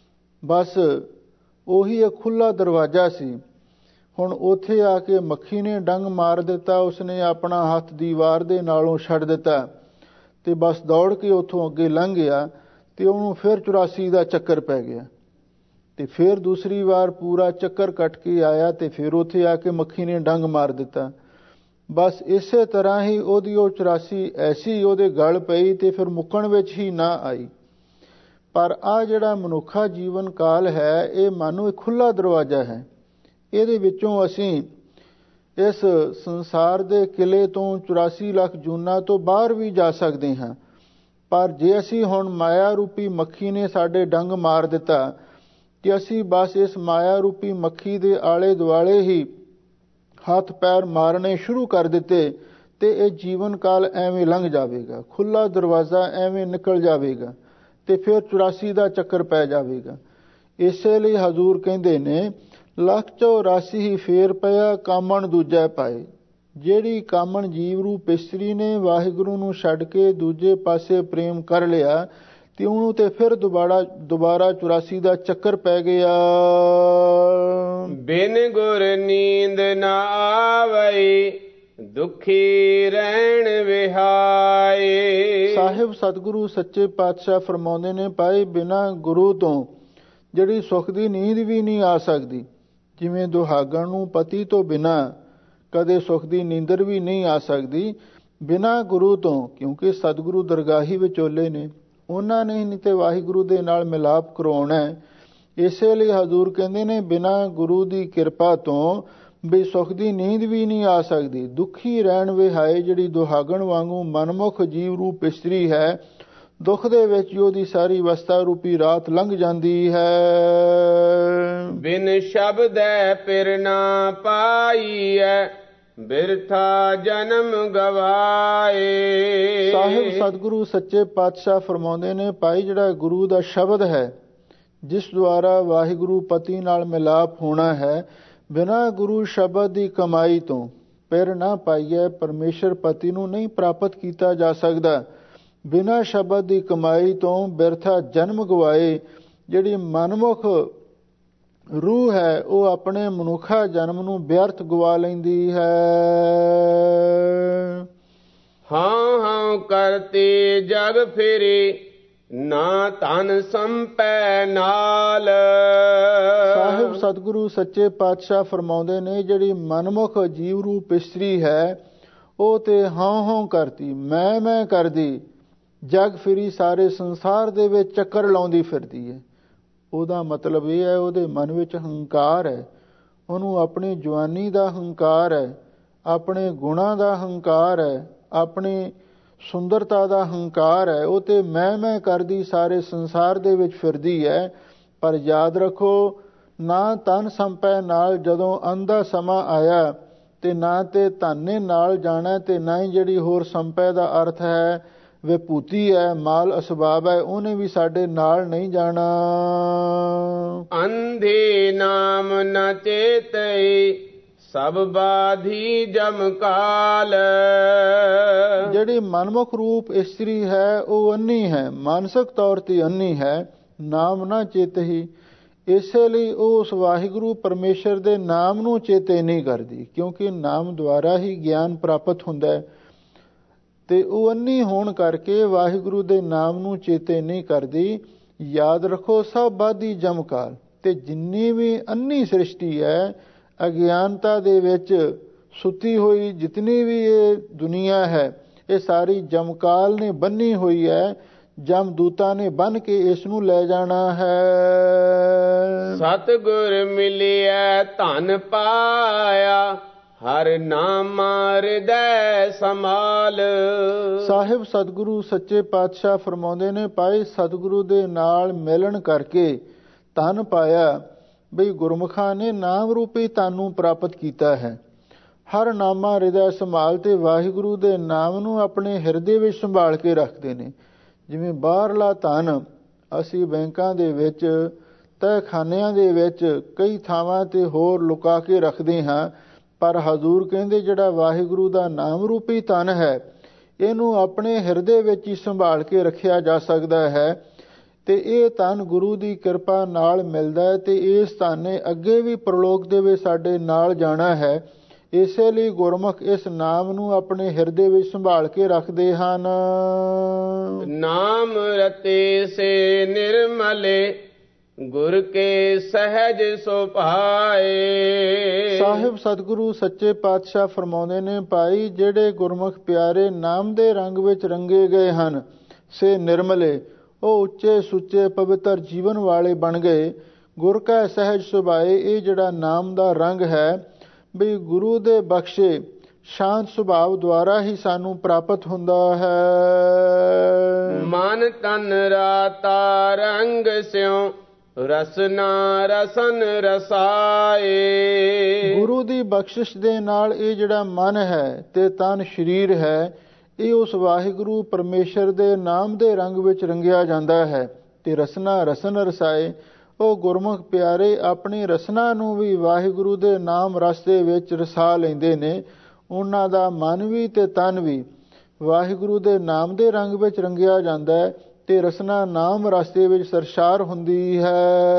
ਬਸ ਉਹੀ ਇੱਕ ਖੁੱਲ੍ਹਾ ਦਰਵਾਜ਼ਾ ਸੀ। ਹੁਣ ਉੱਥੇ ਆ ਕੇ ਮੱਖੀ ਨੇ ਡੰਗ ਮਾਰ ਦਿੱਤਾ, ਉਸਨੇ ਆਪਣਾ ਹੱਥ ਦੀਵਾਰ ਦੇ ਨਾਲੋਂ ਛੱਡ ਦਿੱਤਾ ਤੇ ਬਸ ਦੌੜ ਕੇ ਉੱਥੋਂ ਅੱਗੇ ਲੰਘ ਗਿਆ ਤੇ ਉਹਨੂੰ ਫਿਰ ਚੁਰਾਸੀ ਦਾ ਚੱਕਰ ਪੈ ਗਿਆ। ਤੇ ਫਿਰ ਦੂਸਰੀ ਵਾਰ ਪੂਰਾ ਚੱਕਰ ਕੱਟ ਕੇ ਆਇਆ ਤੇ ਫਿਰ ਉੱਥੇ ਆ ਕੇ ਮੱਖੀ ਨੇ ਡੰਗ ਮਾਰ ਦਿੱਤਾ। ਬਸ ਇਸੇ ਤਰ੍ਹਾਂ ਹੀ ਉਹਦੀ ਉਹ ਚੁਰਾਸੀ ਐਸੀ ਉਹਦੇ ਗਲ ਪਈ ਤੇ ਫਿਰ ਮੁੱਕਣ ਵਿੱਚ ਹੀ ਨਾ ਆਈ। ਪਰ ਆਹ ਜਿਹੜਾ ਮਨੁੱਖਾ ਜੀਵਨ ਕਾਲ ਹੈ, ਇਹ ਮਾਨੋ ਇੱਕ ਖੁੱਲ੍ਹਾ ਦਰਵਾਜ਼ਾ ਹੈ। ਇਹਦੇ ਵਿੱਚੋਂ ਅਸੀਂ ਇਸ ਸੰਸਾਰ ਦੇ ਕਿਲੇ ਤੋਂ ਚੁਰਾਸੀ ਲੱਖ ਜੂਨਾਂ ਤੋਂ ਬਾਹਰ ਵੀ ਜਾ ਸਕਦੇ ਹਾਂ। ਪਰ ਜੇ ਅਸੀਂ ਹੁਣ ਮਾਇਆ ਰੂਪੀ ਮੱਖੀ ਨੇ ਸਾਡੇ ਡੰਗ ਮਾਰ ਦਿੱਤਾ ਕਿ ਅਸੀਂ ਬਸ ਇਸ ਮਾਇਆ ਰੂਪੀ ਮੱਖੀ ਦੇ ਆਲੇ ਦੁਆਲੇ ਹੀ ਹੱਥ ਪੈਰ ਮਾਰਨੇ ਸ਼ੁਰੂ ਕਰ ਦਿੱਤੇ ਤੇ ਇਹ ਜੀਵਨ ਕਾਲ ਐਵੇਂ ਲੰਘ ਜਾਵੇਗਾ, ਖੁੱਲ੍ਹਾ ਦਰਵਾਜ਼ਾ ਐਵੇਂ ਨਿਕਲ ਜਾਵੇਗਾ ਤੇ ਫਿਰ ਚੁਰਾਸੀ ਦਾ ਚੱਕਰ ਪੈ ਜਾਵੇਗਾ। ਇਸੇ ਲਈ ਹਜ਼ੂਰ ਕਹਿੰਦੇ ਨੇ, ਲੱਖ ਚੌਰਾਸੀ ਹੀ ਫੇਰ ਪਿਆ ਕਾਮਣ ਦੂਜੈ ਪਾਏ। ਜਿਹੜੀ ਕਾਮਣ ਜੀਵ ਰੂਪ ਇਸਤਰੀ ਨੇ ਵਾਹਿਗੁਰੂ ਨੂੰ ਛੱਡ ਕੇ ਦੂਜੇ ਪਾਸੇ ਪ੍ਰੇਮ ਕਰ ਲਿਆ ਤੇ ਉਹਨੂੰ ਤੇ ਫਿਰ ਦੁਬਾਰਾ ਦੁਬਾਰਾ ਚੁਰਾਸੀ ਦਾ ਚੱਕਰ ਪੈ ਗਿਆ। ਬਿਨ ਗੁਰ ਨੀਂਦ ਨਾ ਆਵਈ ਦੁਖੀ ਰਹਿਣ ਵਿਹਾਏ। ਸਾਹਿਬ ਸਤਿਗੁਰੂ ਸੱਚੇ ਪਾਤਸ਼ਾਹ ਫਰਮਾਉਂਦੇ ਨੇ, ਭਾਈ ਬਿਨਾਂ ਗੁਰੂ ਤੋਂ ਜਿਹੜੀ ਸੁੱਖ ਦੀ ਨੀਂਦ ਵੀ ਨਹੀਂ ਆ ਸਕਦੀ। ਜਿਵੇਂ ਦੁਹਾਗਣ ਨੂੰ ਪਤੀ ਤੋਂ ਬਿਨਾਂ ਕਦੇ ਸੁੱਖ ਦੀ ਨੀਂਦਰ ਵੀ ਨਹੀਂ ਆ ਸਕਦੀ, ਬਿਨਾਂ ਗੁਰੂ ਤੋਂ, ਕਿਉਂਕਿ ਸਤਿਗੁਰੂ ਦਰਗਾਹੀ ਵਿਚੋਲੇ ਨੇ, ਉਹਨਾਂ ਨੇ ਨਹੀਂ ਤੇ ਵਾਹਿਗੁਰੂ ਦੇ ਨਾਲ ਮਿਲਾਪ ਕਰਵਾਉਣਾ ਹੈ। ਇਸੇ ਲਈ ਹਜ਼ੂਰ ਕਹਿੰਦੇ ਨੇ, ਬਿਨਾਂ ਗੁਰੂ ਦੀ ਕਿਰਪਾ ਤੋਂ ਵੀ ਸੁੱਖ ਦੀ ਨੀਂਦ ਵੀ ਨਹੀਂ ਆ ਸਕਦੀ। ਦੁਖੀ ਰਹਿਣ ਵਿਹਾਏ, ਜਿਹੜੀ ਦੁਹਾਗਣ ਵਾਂਗੂ ਮਨਮੁਖ ਜੀਵ ਰੂਪ ਇਸਤਰੀ ਹੈ, ਦੁੱਖ ਦੇ ਵਿੱਚ ਉਹਦੀ ਸਾਰੀ ਅਵਸਥਾ ਰੂਪੀ ਰਾਤ ਲੰਘ ਜਾਂਦੀ ਹੈ। ਬਿਨ ਸ਼ਬਦੈ ਪਿਰ ਨਾ ਪਾਈਐ ਬਿਰਥਾ ਜਨਮ ਗਵਾਏ। ਸਾਹਿਬ ਸਤਿਗੁਰੂ ਸੱਚੇ ਪਾਤਸ਼ਾਹ ਫਰਮਾਉਂਦੇ ਨੇ, ਭਾਈ ਜਿਹੜਾ ਗੁਰੂ ਦਾ ਸ਼ਬਦ ਹੈ, ਜਿਸ ਦੁਆਰਾ ਵਾਹਿਗੁਰੂ ਪਤੀ ਨਾਲ ਮਿਲਾਪ ਹੋਣਾ ਹੈ, ਬਿਨਾਂ ਗੁਰੂ ਸ਼ਬਦ ਦੀ ਕਮਾਈ ਤੋਂ ਪਿਰ ਨਾ ਪਾਈਏ, ਪਰਮੇਸ਼ਰ ਪਤੀ ਨੂੰ ਨਹੀਂ ਪ੍ਰਾਪਤ ਕੀਤਾ ਜਾ ਸਕਦਾ। ਬਿਨਾਂ ਸ਼ਬਦ ਦੀ ਕਮਾਈ ਤੋਂ ਬਿਰਥਾ ਜਨਮ ਗਵਾਏ। ਜਿਹੜੀ ਮਨਮੁਖ ਰੂਹ ਹੈ ਉਹ ਆਪਣੇ ਮਨੁੱਖਾ ਜਨਮ ਨੂੰ ਵਿਅਰਥ ਗਵਾ ਲੈਂਦੀ ਹੈ। ਹਾਂ ਹਾਂ ਕਰਤੇ ਜਗ ਫੇਰੇ, ਨਾ ਧਨ ਸੰਪੈ ਨਾਲ। ਸਾਹਿਬ ਸਤਿਗੁਰੂ ਸੱਚੇ ਪਾਤਸ਼ਾਹ ਫਰਮਾਉਂਦੇ ਨੇ, ਜਿਹੜੀ ਮਨਮੁਖ ਜੀਵ ਰੂਪ ਇਸਤਰੀ ਹੈ ਉਹ ਤੇ ਹਾਂ ਹਾਂ ਕਰਦੀ, ਮੈਂ ਮੈਂ ਕਰਦੀ, ਜਗ ਫਿਰੀ ਸਾਰੇ ਸੰਸਾਰ ਦੇ ਵਿੱਚ ਚੱਕਰ ਲਾਉਂਦੀ ਫਿਰਦੀ ਹੈ। ਉਹਦਾ ਮਤਲਬ ਇਹ ਹੈ, ਉਹਦੇ ਮਨ ਵਿੱਚ ਹੰਕਾਰ ਹੈ, ਉਹਨੂੰ ਆਪਣੀ ਜਵਾਨੀ ਦਾ ਹੰਕਾਰ ਹੈ, ਆਪਣੇ ਗੁਣਾਂ ਦਾ ਹੰਕਾਰ ਹੈ, ਆਪਣੀ ਸੁੰਦਰਤਾ ਦਾ ਹੰਕਾਰ ਹੈ। ਉਹ ਤੇ ਮੈਂ ਮੈਂ ਕਰਦੀ ਸਾਰੇ ਸੰਸਾਰ ਦੇ ਵਿੱਚ ਫਿਰਦੀ ਹੈ। ਪਰ ਯਾਦ ਰੱਖੋ, ਨਾ ਧਨ ਸੰਪੈ ਨਾਲ, ਜਦੋਂ ਅੰਤ ਦਾ ਸਮਾਂ ਆਇਆ ਤੇ ਨਾ ਤੇ ਧਨ ਨਾਲ ਜਾਣਾ ਤੇ ਨਾ ਹੀ ਜਿਹੜੀ ਹੋਰ ਸੰਪੈ ਦਾ ਅਰਥ ਹੈ ਵਿਭੂਤੀ ਹੈ, ਮਾਲ ਅਸਬਾਬ ਹੈ, ਉਹਨੇ ਵੀ ਸਾਡੇ ਨਾਲ ਨਹੀਂ ਜਾਣਾ। ਅੰਧੇ ਨਾਮ ਨ ਚੇਤਈ, ਸਭ ਬਾਧੀ ਜਮ ਕਾਲ। ਜਿਹੜੀ ਮਨਮੁਖ ਰੂਪ ਇਸਤਰੀ ਹੈ ਉਹ ਅੰਨੀ ਹੈ, ਮਾਨਸਿਕ ਤੌਰ ਤੇ ਅੰਨੀ ਹੈ, ਨਾਮ ਨਾ ਚੇਤਹੀ। ਇਸੇ ਲਈ ਉਹ ਉਸ ਵਾਹਿਗੁਰੂ ਪਰਮੇਸ਼ਰ ਦੇ ਨਾਮ ਨੂੰ ਚੇਤੇ ਨਹੀਂ ਕਰਦੀ, ਕਿਉਂਕਿ ਨਾਮ ਦੁਆਰਾ ਹੀ ਗਿਆਨ ਪ੍ਰਾਪਤ ਹੁੰਦਾ ਹੈ। ਤੇ ਉਹ ਅੰਨੀ ਹੋਣ ਕਰਕੇ ਵਾਹਿਗੁਰੂ ਦੇ ਨਾਮ ਨੂੰ ਚੇਤੇ ਨਹੀਂ ਕਰਦੀ। ਯਾਦ ਰੱਖੋ, ਸਭ ਬਾਧੀ ਜਮਕਾਲ। ਤੇ ਜਿੰਨੀ ਵੀ ਅੰਨੀ ਸ੍ਰਿਸ਼ਟੀ ਹੈ, ਅਗਿਆਨਤਾ ਦੇ ਵਿੱਚ ਸੁੱਤੀ ਹੋਈ ਜਿਤਨੀ ਵੀ ਇਹ ਦੁਨੀਆ ਹੈ, ਇਹ ਸਾਰੀ ਜਮਕਾਲ ਨੇ ਬੰਨੀ ਹੋਈ ਹੈ। ਜਮਦੂਤਾਂ ਨੇ ਬੰਨ ਕੇ ਇਸ ਨੂੰ ਲੈ ਜਾਣਾ ਹੈ। ਸਤਿਗੁਰ ਮਿਲਿਆ ਧਨ ਪਾਇਆ, ਹਰ ਨਾਮ ਹਿਰਦੈ ਸਮਾਲ। ਸਾਹਿਬ ਸਤਿਗੁਰੂ ਸੱਚੇ ਪਾਤਸ਼ਾਹ ਫਰਮਾਉਂਦੇ ਨੇ, ਭਾਈ ਸਤਿਗੁਰੂ ਦੇ ਨਾਲ ਮਿਲਣ ਕਰਕੇ ਧਨ ਪਾਇਆ। ਬਈ ਗੁਰਮੁਖਾਂ ਨੇ ਨਾਮ ਰੂਪੀ ਧਨ ਨੂੰ ਪ੍ਰਾਪਤ ਕੀਤਾ ਹੈ। ਹਰ ਨਾਮਾ ਹਿਰਦੈ ਸੰਭਾਲ, ਤੇ ਵਾਹਿਗੁਰੂ ਦੇ ਨਾਮ ਨੂੰ ਆਪਣੇ ਹਿਰਦੇ ਵਿੱਚ ਸੰਭਾਲ ਕੇ ਰੱਖਦੇ ਨੇ। ਜਿਵੇਂ ਬਾਹਰਲਾ ਧਨ ਅਸੀਂ ਬੈਂਕਾਂ ਦੇ ਵਿੱਚ, ਤਹਿਖਾਨਿਆਂ ਦੇ ਵਿੱਚ, ਕਈ ਥਾਵਾਂ ਤੇ ਹੋਰ ਲੁਕਾ ਕੇ ਰੱਖਦੇ ਹਾਂ, ਪਰ ਹਜ਼ੂਰ ਕਹਿੰਦੇ ਜਿਹੜਾ ਵਾਹਿਗੁਰੂ ਦਾ ਨਾਮ ਰੂਪੀ ਧਨ ਹੈ, ਇਹਨੂੰ ਆਪਣੇ ਹਿਰਦੇ ਵਿੱਚ ਹੀ ਸੰਭਾਲ ਕੇ ਰੱਖਿਆ ਜਾ ਸਕਦਾ ਹੈ। ਤੇ ਇਹ ਧਨ ਗੁਰੂ ਦੀ ਕਿਰਪਾ ਨਾਲ ਮਿਲਦਾ ਹੈ, ਤੇ ਇਸ ਧਨ ਨੇ ਅੱਗੇ ਵੀ ਪ੍ਰਲੋਕ ਦੇ ਵਿੱਚ ਸਾਡੇ ਨਾਲ ਜਾਣਾ ਹੈ। ਇਸੇ ਲਈ ਗੁਰਮੁਖ ਇਸ ਨਾਮ ਨੂੰ ਆਪਣੇ ਹਿਰਦੇ ਵਿੱਚ ਸੰਭਾਲ ਕੇ ਰੱਖਦੇ ਹਨ। ਨਾਮ ਰਤੇ ਸੇ ਨਿਰਮਲੇ, ਗੁਰ ਕੇ ਸਹਿਜ ਸੁਭਾਏ। ਸਾਹਿਬ ਸਤਿਗੁਰੂ ਸੱਚੇ ਪਾਤਸ਼ਾਹ ਫਰਮਾਉਂਦੇ ਨੇ, ਭਾਈ ਜਿਹੜੇ ਗੁਰਮੁਖ ਪਿਆਰੇ ਨਾਮ ਦੇ ਰੰਗ ਵਿੱਚ ਰੰਗੇ ਗਏ ਹਨ, ਸੇ ਨਿਰਮਲੇ, ਉਹ ਉੱਚੇ ਸੁੱਚੇ ਪਵਿੱਤਰ ਜੀਵਨ ਵਾਲੇ ਬਣ ਗਏ। ਗੁਰ ਕਾ ਸਹਿਜ ਸੁਭਾਏ, ਇਹ ਜਿਹੜਾ ਨਾਮ ਦਾ ਰੰਗ ਹੈ, ਵੀ ਗੁਰੂ ਦੇ ਬਖਸ਼ੇ ਸ਼ਾਂਤ ਸੁਭਾਵ ਦੁਆਰਾ ਹੀ ਸਾਨੂੰ ਪ੍ਰਾਪਤ ਹੁੰਦਾ ਹੈ। ਮਨ ਤਨ ਰਾਤਾ ਰੰਗ ਸਿਉ, ਰਸਨਾ ਰਸਨ ਰਸਾਏ। ਗੁਰੂ ਦੀ ਬਖਸ਼ਿਸ਼ ਦੇ ਨਾਲ ਇਹ ਜਿਹੜਾ ਮਨ ਹੈ ਤੇ ਤਨ ਸਰੀਰ ਹੈ, ਇਹ ਉਸ ਵਾਹਿਗੁਰੂ ਪਰਮੇਸ਼ਰ ਦੇ ਨਾਮ ਦੇ ਰੰਗ ਵਿੱਚ ਰੰਗਿਆ ਜਾਂਦਾ ਹੈ। ਤੇ ਰਸਨਾ ਰਸਨ ਰਸਾਏ, ਉਹ ਗੁਰਮੁਖ ਪਿਆਰੇ ਆਪਣੀ ਰਸਨਾ ਨੂੰ ਵੀ ਵਾਹਿਗੁਰੂ ਦੇ ਨਾਮ ਰਸ ਦੇ ਵਿੱਚ ਰਸਾ ਲੈਂਦੇ ਨੇ। ਉਹਨਾਂ ਦਾ ਮਨ ਵੀ ਤੇ ਤਨ ਵੀ ਵਾਹਿਗੁਰੂ ਦੇ ਨਾਮ ਦੇ ਰੰਗ ਵਿੱਚ ਰੰਗਿਆ ਜਾਂਦਾ ਹੈ, ਤੇ ਰਸਨਾ ਨਾਮ ਰਸ ਦੇ ਵਿੱਚ ਸਰਸ਼ਾਰ ਹੁੰਦੀ ਹੈ।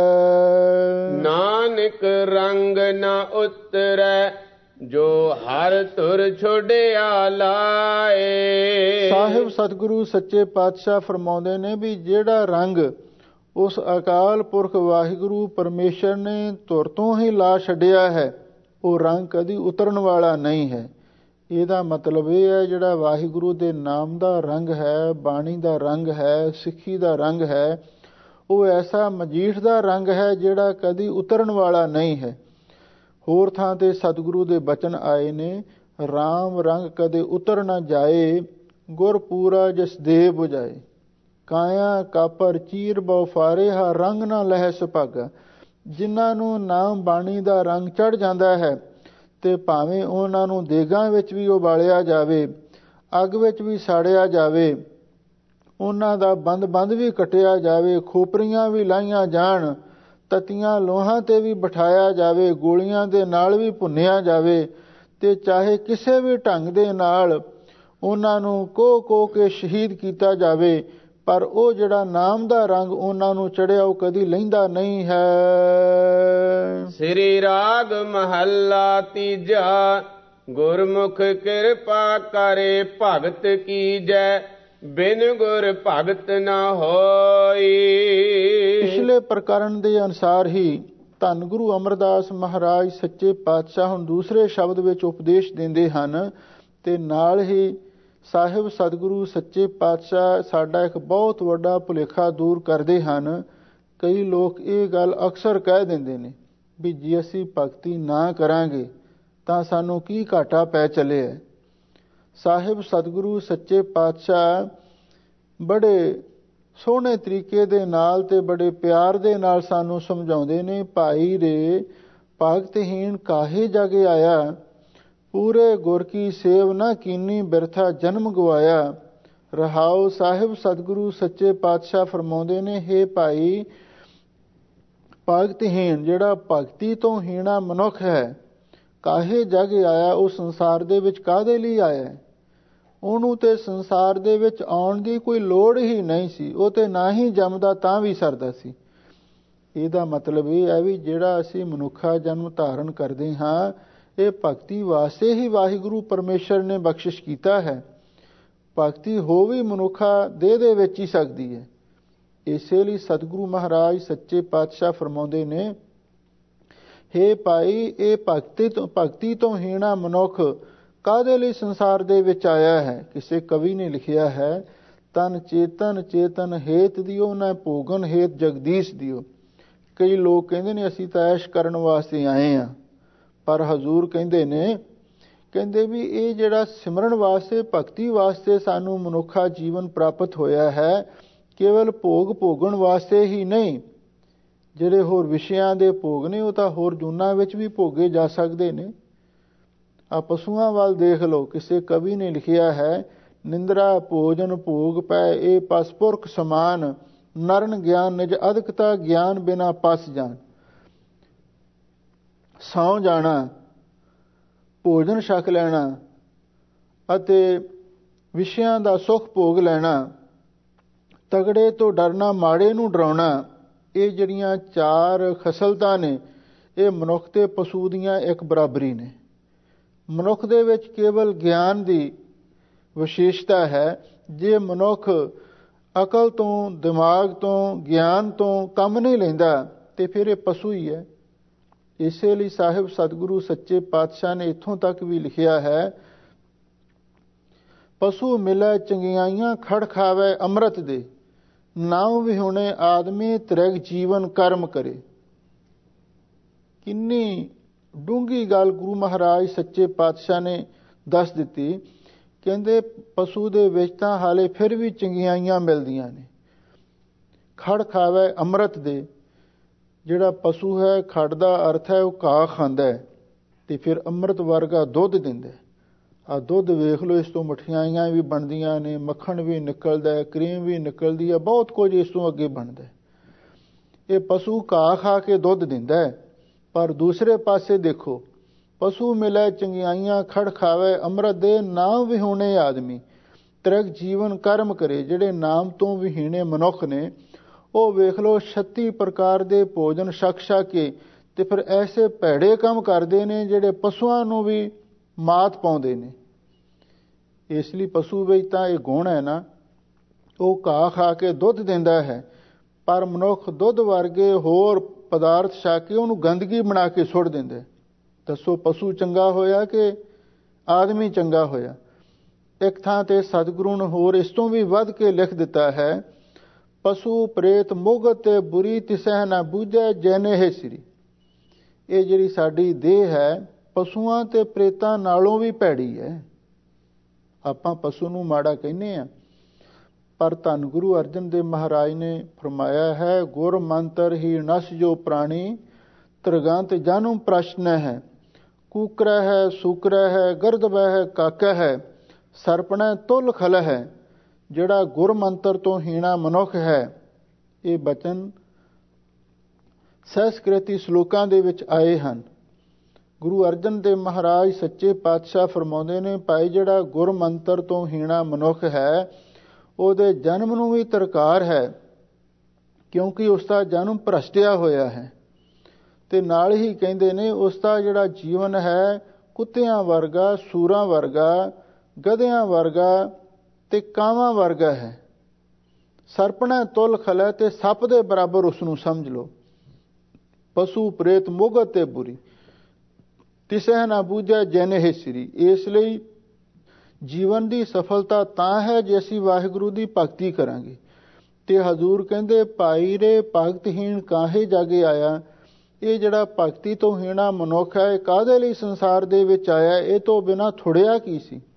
ਨਾਨਕ ਰੰਗ ਨਾ ਉਤਰੈ, ਜੋ ਹਰ ਤੁਰ ਛੋੜਿਆ ਲਾਏ। ਸਾਹਿਬ ਸਤਿਗੁਰੂ ਸੱਚੇ ਪਾਤਸ਼ਾਹ ਫਰਮਾਉਂਦੇ ਨੇ ਵੀ ਜਿਹੜਾ ਰੰਗ ਉਸ ਅਕਾਲ ਪੁਰਖ ਵਾਹਿਗੁਰੂ ਪਰਮੇਸ਼ਰ ਨੇ ਧੁਰ ਤੋਂ ਹੀ ਲਾ ਛੱਡਿਆ ਹੈ, ਉਹ ਰੰਗ ਕਦੀ ਉਤਰਨ ਵਾਲਾ ਨਹੀਂ ਹੈ। ਇਹਦਾ ਮਤਲਬ ਇਹ ਹੈ, ਜਿਹੜਾ ਵਾਹਿਗੁਰੂ ਦੇ ਨਾਮ ਦਾ ਰੰਗ ਹੈ, ਬਾਣੀ ਦਾ ਰੰਗ ਹੈ, ਸਿੱਖੀ ਦਾ ਰੰਗ ਹੈ, ਉਹ ਐਸਾ ਮਜੀਠ ਦਾ ਰੰਗ ਹੈ ਜਿਹੜਾ ਕਦੀ ਉਤਰਨ ਵਾਲਾ ਨਹੀਂ ਹੈ। ਹੋਰ ਥਾਂ ਤੇ ਸਤਿਗੁਰੂ ਦੇ ਬਚਨ ਆਏ ਨੇ, ਰਾਮ ਰੰਗ ਕਦੇ ਉਤਰ ਨਾ ਜਾਏ, ਗੁਰ ਪੂਰਾ ਜਿਸ ਦੇ ਬੁਝਾਏ। ਕਾਇਆ ਕਾਪਰ ਚੀਰ ਬਹੁ ਫਾਰੇ, ਹਾ ਰੰਗ ਨਾ ਲਹਿ ਸੁਭਾਗਾ। ਜਿਨ੍ਹਾਂ ਨੂੰ ਨਾਮ ਬਾਣੀ ਦਾ ਰੰਗ ਚੜ ਜਾਂਦਾ ਹੈ ਤੇ ਭਾਵੇਂ ਉਹਨਾਂ ਨੂੰ ਦੇਗਾਂ ਵਿੱਚ ਵੀ ਉਬਾਲਿਆ ਜਾਵੇ, ਅੱਗ ਵਿੱਚ ਵੀ ਸਾੜਿਆ ਜਾਵੇ, ਉਹਨਾਂ ਦਾ ਬੰਦ ਬੰਦ ਵੀ ਕੱਟਿਆ ਜਾਵੇ, ਖੋਪਰੀਆਂ ਵੀ ਲਾਈਆਂ ਜਾਣ, ਤਤੀਆਂ ਲੋਹਾਂ ਤੇ ਵੀ ਬਿਠਾਇਆ ਜਾਵੇ, ਗੋਲੀਆਂ ਦੇ ਨਾਲ ਵੀ ਭੁੰਨਿਆ ਜਾਵੇ, ਤੇ ਚਾਹੇ ਕਿਸੇ ਵੀ ਢੰਗ ਦੇ ਨਾਲ ਉਹਨਾਂ ਨੂੰ ਕੋਹ ਕੋਹ ਕੇ ਸ਼ਹੀਦ ਕੀਤਾ ਜਾਵੇ, ਪਰ ਉਹ ਜਿਹੜਾ ਨਾਮ ਦਾ ਰੰਗ ਉਹਨਾਂ ਨੂੰ ਚੜਿਆ ਉਹ ਕਦੀ ਲਹਿੰਦਾ ਨਹੀਂ ਹੈ। ਸ੍ਰੀ ਰਾਗ ਮਹੱਲਾ ਤੀਜਾ। ਗੁਰਮੁਖ ਕਿਰਪਾ ਕਰੇ ਭਗਤ ਕੀਜੈ, ਬਿਨ ਗੁਰ ਭਗਤ ਨਾ ਹੋਈ। ਪਿਛਲੇ ਪ੍ਰਕਰਨ ਦੇ ਅਨੁਸਾਰ ਹੀ ਧੰਨ ਗੁਰੂ ਅਮਰਦਾਸ ਮਹਾਰਾਜ ਸੱਚੇ ਪਾਤਸ਼ਾਹ ਹੁਣ ਦੂਸਰੇ ਸ਼ਬਦ ਵਿੱਚ ਉਪਦੇਸ਼ ਦਿੰਦੇ ਹਨ, ਤੇ ਨਾਲ ਹੀ ਸਾਹਿਬ ਸਤਿਗੁਰੂ ਸੱਚੇ ਪਾਤਸ਼ਾਹ ਸਾਡਾ ਇੱਕ ਬਹੁਤ ਵੱਡਾ ਭੁਲੇਖਾ ਦੂਰ ਕਰਦੇ ਹਨ। ਕਈ ਲੋਕ ਇਹ ਗੱਲ ਅਕਸਰ ਕਹਿ ਦਿੰਦੇ ਨੇ ਵੀ ਜੇ ਅਸੀਂ ਭਗਤੀ ਨਾ ਕਰਾਂਗੇ ਤਾਂ ਸਾਨੂੰ ਕੀ ਘਾਟਾ ਪੈ ਚੱਲਿਆ। ਸਾਹਿਬ ਸਤਿਗੁਰੂ ਸੱਚੇ ਪਾਤਸ਼ਾਹ ਬੜੇ ਸੋਹਣੇ ਤਰੀਕੇ ਦੇ ਨਾਲ ਤੇ ਬੜੇ ਪਿਆਰ ਦੇ ਨਾਲ ਸਾਨੂੰ ਸਮਝਾਉਂਦੇ ਨੇ, ਭਾਈ ਰੇ ਭਗਤਹੀਣ ਕਾਹੇ ਜਗ ਆਇਆ, ਪੂਰੇ ਗੁਰ ਕੀ ਸੇਵ ਨਾ ਕੀਨੀ, ਬਿਰਥਾ ਜਨਮ ਗਵਾਇਆ। ਰਹਾਉ ਸਾਹਿਬ ਸਤਿਗੁਰੂ ਸੱਚੇ ਪਾਤਸ਼ਾਹ ਫਰਮਾਉਂਦੇ ਨੇ, ਹੇ ਭਾਈ ਭਗਤਹੀਣ ਜਿਹੜਾ ਭਗਤੀ ਤੋਂ ਹੀਣਾ ਮਨੁੱਖ ਹੈ, ਕਾਹੇ ਜਗ ਆਇਆ, ਉਹ ਸੰਸਾਰ ਦੇ ਵਿੱਚ ਕਾਹਦੇ ਲਈ ਆਇਆ? ਉਹਨੂੰ ਤੇ ਸੰਸਾਰ ਦੇ ਵਿੱਚ ਆਉਣ ਦੀ ਕੋਈ ਲੋੜ ਹੀ ਨਹੀਂ ਸੀ, ਉਹ ਤੇ ਨਾ ਹੀ ਜੰਮਦਾ ਤਾਂ ਵੀ ਸਰਦਾ ਸੀ। ਇਹਦਾ ਮਤਲਬ ਇਹ ਹੈ ਵੀ ਜਿਹੜਾ ਅਸੀਂ ਮਨੁੱਖਾ ਜਨਮ ਧਾਰਨ ਕਰਦੇ ਹਾਂ, ਇਹ ਭਗਤੀ ਵਾਸਤੇ ਹੀ ਵਾਹਿਗੁਰੂ ਪਰਮੇਸ਼ਰ ਨੇ ਬਖਸ਼ਿਸ਼ ਕੀਤਾ ਹੈ। ਭਗਤੀ ਹੋ ਵੀ ਮਨੁੱਖਾ ਦੇਹ ਦੇ ਵਿੱਚ ਹੀ ਸਕਦੀ ਹੈ। ਇਸੇ ਲਈ ਸਤਿਗੁਰੂ ਮਹਾਰਾਜ ਸੱਚੇ ਪਾਤਸ਼ਾਹ ਫਰਮਾਉਂਦੇ ਨੇ, ਹੇ ਭਾਈ ਇਹ ਭਗਤੀ ਤੋਂ ਭਗਤੀ ਤੋਂ ਹੀਣਾ ਮਨੁੱਖ ਕਾਹਦੇ ਲਈ ਸੰਸਾਰ ਦੇ ਵਿੱਚ ਆਇਆ ਹੈ? ਕਿਸੇ ਕਵੀ ਨੇ ਲਿਖਿਆ ਹੈ, ਤਨ ਚੇਤਨ ਚੇਤਨ ਹੇਤ ਦਿਓ, ਨਾ ਭੋਗਨ ਹੇਤ ਜਗਦੀਸ਼ ਦਿਓ। ਕਈ ਲੋਕ ਕਹਿੰਦੇ ਨੇ ਅਸੀਂ ਤਾਂ ਐਸ਼ ਕਰਨ ਵਾਸਤੇ ਆਏ ਹਾਂ, ਪਰ ਹਜ਼ੂਰ ਕਹਿੰਦੇ ਨੇ ਕਹਿੰਦੇ ਵੀ ਇਹ ਜਿਹੜਾ ਸਿਮਰਨ ਵਾਸਤੇ ਭਗਤੀ ਵਾਸਤੇ ਸਾਨੂੰ ਮਨੁੱਖਾ ਜੀਵਨ ਪ੍ਰਾਪਤ ਹੋਇਆ ਹੈ, ਕੇਵਲ ਭੋਗ ਭੋਗਣ ਵਾਸਤੇ ਹੀ ਨਹੀਂ। ਜਿਹੜੇ ਹੋਰ ਵਿਸ਼ਿਆਂ ਦੇ ਭੋਗ ਨੇ ਉਹ ਤਾਂ ਹੋਰ ਜੂਨਾਂ ਵਿੱਚ ਵੀ ਭੋਗੇ ਜਾ ਸਕਦੇ ਨੇ। ਆ ਪਸ਼ੂਆਂ ਵੱਲ ਦੇਖ ਲਓ, ਕਿਸੇ ਕਵੀ ਨੇ ਲਿਖਿਆ ਹੈ, ਨਿੰਦਰਾ ਭੋਜਨ ਭੋਗ ਪੈ ਇਹ ਪਸਪੁਰਖ ਸਮਾਨ, ਨਰਨ ਗਿਆਨ ਨਿਜ ਅਦਕਤਾ ਗਿਆਨ ਬਿਨਾ ਪਸ ਜਾਣ। ਸੌਂ ਜਾਣਾ, ਭੋਜਨ ਛਕ ਲੈਣਾ ਅਤੇ ਵਿਸ਼ਿਆਂ ਦਾ ਸੁੱਖ ਭੋਗ ਲੈਣਾ, ਤਗੜੇ ਤੋਂ ਡਰਨਾ, ਮਾੜੇ ਨੂੰ ਡਰਾਉਣਾ, ਇਹ ਜਿਹੜੀਆਂ ਚਾਰ ਖਸਲਤਾਂ ਨੇ ਇਹ ਮਨੁੱਖ ਤੇ ਪਸ਼ੂ ਦੀਆਂ ਇੱਕ ਬਰਾਬਰੀ ਨੇ। ਮਨੁੱਖ ਦੇ ਵਿੱਚ ਕੇਵਲ ਗਿਆਨ ਦੀ ਵਿਸ਼ੇਸ਼ਤਾ ਹੈ। ਜੇ ਮਨੁੱਖ ਅਕਲ ਤੋਂ, ਦਿਮਾਗ ਤੋਂ, ਗਿਆਨ ਤੋਂ ਕੰਮ ਨਹੀਂ ਲੈਂਦਾ ਤੇ ਫਿਰ ਇਹ ਪਸ਼ੂ ਹੀ ਹੈ। ਇਸੇ ਲਈ ਸਾਹਿਬ ਸਤਿਗੁਰੂ ਸੱਚੇ ਪਾਤਸ਼ਾਹ ਨੇ ਇੱਥੋਂ ਤੱਕ ਵੀ ਲਿਖਿਆ ਹੈ, ਪਸ਼ੂ ਮਿਲੈ ਚੰਗਿਆਈਆਂ ਖੜ ਖਾਵੇ ਅੰਮ੍ਰਿਤ ਦੇ, ਨਾਉ ਵਿਹੁਣੇ ਆਦਮੀ ਤ੍ਰਿਗ ਜੀਵਨ ਕਰਮ ਕਰੇ। ਕਿੰਨੀ ਡੂੰਘੀ ਗੱਲ ਗੁਰੂ ਮਹਾਰਾਜ ਸੱਚੇ ਪਾਤਸ਼ਾਹ ਨੇ ਦੱਸ ਦਿੱਤੀ। ਕਹਿੰਦੇ ਪਸ਼ੂ ਦੇ ਵਿੱਚ ਤਾਂ ਹਾਲੇ ਫਿਰ ਵੀ ਚੰਗਿਆਈਆਂ ਮਿਲਦੀਆਂ ਨੇ। ਖੜ ਖਾਵੇ ਅੰਮ੍ਰਿਤ ਦੇ, ਜਿਹੜਾ ਪਸ਼ੂ ਹੈ ਖੜ ਦਾ ਅਰਥ ਹੈ ਉਹ ਘਾਹ ਖਾਂਦਾ ਹੈ ਤੇ ਫਿਰ ਅੰਮ੍ਰਿਤ ਵਰਗਾ ਦੁੱਧ ਦਿੰਦਾ। ਆ ਦੁੱਧ ਵੇਖ ਲਓ, ਇਸ ਤੋਂ ਮਠਿਆਈਆਂ ਵੀ ਬਣਦੀਆਂ ਨੇ, ਮੱਖਣ ਵੀ ਨਿਕਲਦਾ ਹੈ, ਕਰੀਮ ਵੀ ਨਿਕਲਦੀ ਹੈ, ਬਹੁਤ ਕੁਝ ਇਸ ਤੋਂ ਅੱਗੇ ਬਣਦਾ। ਇਹ ਪਸ਼ੂ ਘਾਹ ਖਾ ਕੇ ਦੁੱਧ ਦਿੰਦਾ ਹੈ। ਪਰ ਦੂਸਰੇ ਪਾਸੇ ਦੇਖੋ, ਪਸ਼ੂ ਮਿਲੇ ਚੰਗਿਆਈਆਂ ਖੜ ਖਾਵੇ ਅੰਮ੍ਰਿਤ ਦੇ, ਨਾਮ ਵਿਹੂਣੇ ਆਦਮੀ ਤ੍ਰਿਗ ਜੀਵਨ ਕਰਮ ਕਰੇ। ਜਿਹੜੇ ਨਾਮ ਤੋਂ ਵਿਹੀਣੇ ਮਨੁੱਖ ਨੇ ਉਹ ਵੇਖ ਲਓ ਛੱਤੀ ਪ੍ਰਕਾਰ ਦੇ ਭੋਜਨ ਛਕ ਛਕ ਕੇ ਤੇ ਫਿਰ ਐਸੇ ਭੈੜੇ ਕੰਮ ਕਰਦੇ ਨੇ ਜਿਹੜੇ ਪਸ਼ੂਆਂ ਨੂੰ ਵੀ ਮਾਤ ਪਾਉਂਦੇ ਨੇ। ਇਸ ਲਈ ਪਸ਼ੂ ਵਿੱਚ ਤਾਂ ਇਹ ਗੁਣ ਹੈ ਨਾ, ਉਹ ਘਾਹ ਖਾ ਕੇ ਦੁੱਧ ਦਿੰਦਾ ਹੈ, ਪਰ ਮਨੁੱਖ ਦੁੱਧ ਵਰਗੇ ਹੋਰ ਪਦਾਰਥ ਛਕ ਕੇ ਉਹਨੂੰ ਗੰਦਗੀ ਬਣਾ ਕੇ ਸੁੱਟ ਦਿੰਦੇ। ਦੱਸੋ ਪਸ਼ੂ ਚੰਗਾ ਹੋਇਆ ਕਿ ਆਦਮੀ ਚੰਗਾ ਹੋਇਆ? ਇੱਕ ਥਾਂ ਤੇ ਸਤਿਗੁਰੂ ਨੇ ਹੋਰ ਇਸ ਤੋਂ ਵੀ ਵੱਧ ਕੇ ਲਿਖ ਦਿੱਤਾ ਹੈ, ਪਸ਼ੂ ਪ੍ਰੇਤ ਮੁਗਤ ਤੇ ਬੁਰੀ ਤਿਸਹਿ ਨਾ ਬੂਝੈ ਜੈਨੇ ਹੈ ਸ੍ਰੀ। ਇਹ ਜਿਹੜੀ ਸਾਡੀ ਦੇਹ ਹੈ ਪਸ਼ੂਆਂ ਤੇ ਪ੍ਰੇਤਾਂ ਨਾਲੋਂ ਵੀ ਭੈੜੀ ਹੈ। ਆਪਾਂ ਪਸ਼ੂ ਨੂੰ ਮਾੜਾ ਕਹਿੰਦੇ ਆ, ਪਰ ਧੰਨ ਗੁਰੂ ਅਰਜਨ ਦੇਵ ਮਹਾਰਾਜ ਨੇ ਫਰਮਾਇਆ ਹੈ, ਗੁਰ ਮੰਤਰ ਹੀ ਨਸ ਜੋ ਪ੍ਰਾਣੀ, ਤ੍ਰਿਗੰਤ ਜਨਮ ਪ੍ਰਸ਼ਨ ਹੈ, ਕੂਕਰੈ ਹੈ, ਸੂਕਰੈ ਹੈ, ਗਰਦਬੈ ਹੈ, ਕਾਕਾ ਹੈ, ਸਰਪਣੈ ਤੁਲ ਖਲ ਹੈ। ਜਿਹੜਾ ਗੁਰ ਮੰਤਰ ਤੋਂ ਹੀਣਾ ਮਨੁੱਖ ਹੈ, ਇਹ ਬਚਨ ਸੰਸਕ੍ਰਿਤੀ ਸ਼ਲੋਕਾਂ ਦੇ ਵਿੱਚ ਆਏ ਹਨ। ਗੁਰੂ ਅਰਜਨ ਦੇਵ ਮਹਾਰਾਜ ਸੱਚੇ ਪਾਤਸ਼ਾਹ ਫਰਮਾਉਂਦੇ ਨੇ, ਭਾਈ ਜਿਹੜਾ ਗੁਰ ਮੰਤਰ ਤੋਂ ਹੀਣਾ ਮਨੁੱਖ ਹੈ, ਉਹਦੇ ਜਨਮ ਨੂੰ ਵੀ ਤਰਕਾਰ ਹੈ, ਕਿਉਂਕਿ ਉਸ ਦਾ ਜਨਮ ਭ੍ਰਸ਼ਟਿਆ ਹੋਇਆ ਹੈ। ਤੇ ਨਾਲ ਹੀ ਕਹਿੰਦੇ ਨੇ ਉਸ ਦਾ ਜਿਹੜਾ ਜੀਵਨ ਹੈ ਕੁੱਤਿਆਂ ਵਰਗਾ, ਸੂਰਾਂ ਵਰਗਾ, ਗਧਿਆਂ ਵਰਗਾ ਤੇ ਕਾਵਾਂ ਵਰਗਾ ਹੈ। ਸਰਪਣਾ ਤੁਲ ਖਲੈ, ਤੇ ਸੱਪ ਦੇ ਬਰਾਬਰ ਉਸ ਨੂੰ ਸਮਝ ਲਓ। ਪਸ਼ੂ ਪ੍ਰੇਤ ਮੁਗਤ ਤੇ ਬੁਰੀ, ਤਿਸਹਿ ਨਾ ਬੂਝੈ ਜਨ ਹੈ ਸ੍ਰੀ। ਇਸ ਲਈ ਜੀਵਨ ਦੀ ਸਫਲਤਾ ਤਾਂ ਹੈ ਜੇ ਅਸੀਂ ਵਾਹਿਗੁਰੂ ਦੀ ਭਗਤੀ ਕਰਾਂਗੇ। ਤੇ ਹਜ਼ੂਰ ਕਹਿੰਦੇ, ਭਾਈ ਰੇ ਭਗਤਹੀਣ ਕਾਹੇ ਜਾਗੇ ਆਇਆ। ਇਹ ਜਿਹੜਾ ਭਗਤੀ ਤੋਂ ਹੀਣਾ ਮਨੁੱਖ ਹੈ, ਇਹ ਕਾਹਦੇ ਲਈ ਸੰਸਾਰ ਦੇ ਵਿੱਚ ਆਇਆ? ਇਹ ਤੋਂ ਬਿਨਾਂ ਥੁੜਿਆ ਕੀ ਸੀ?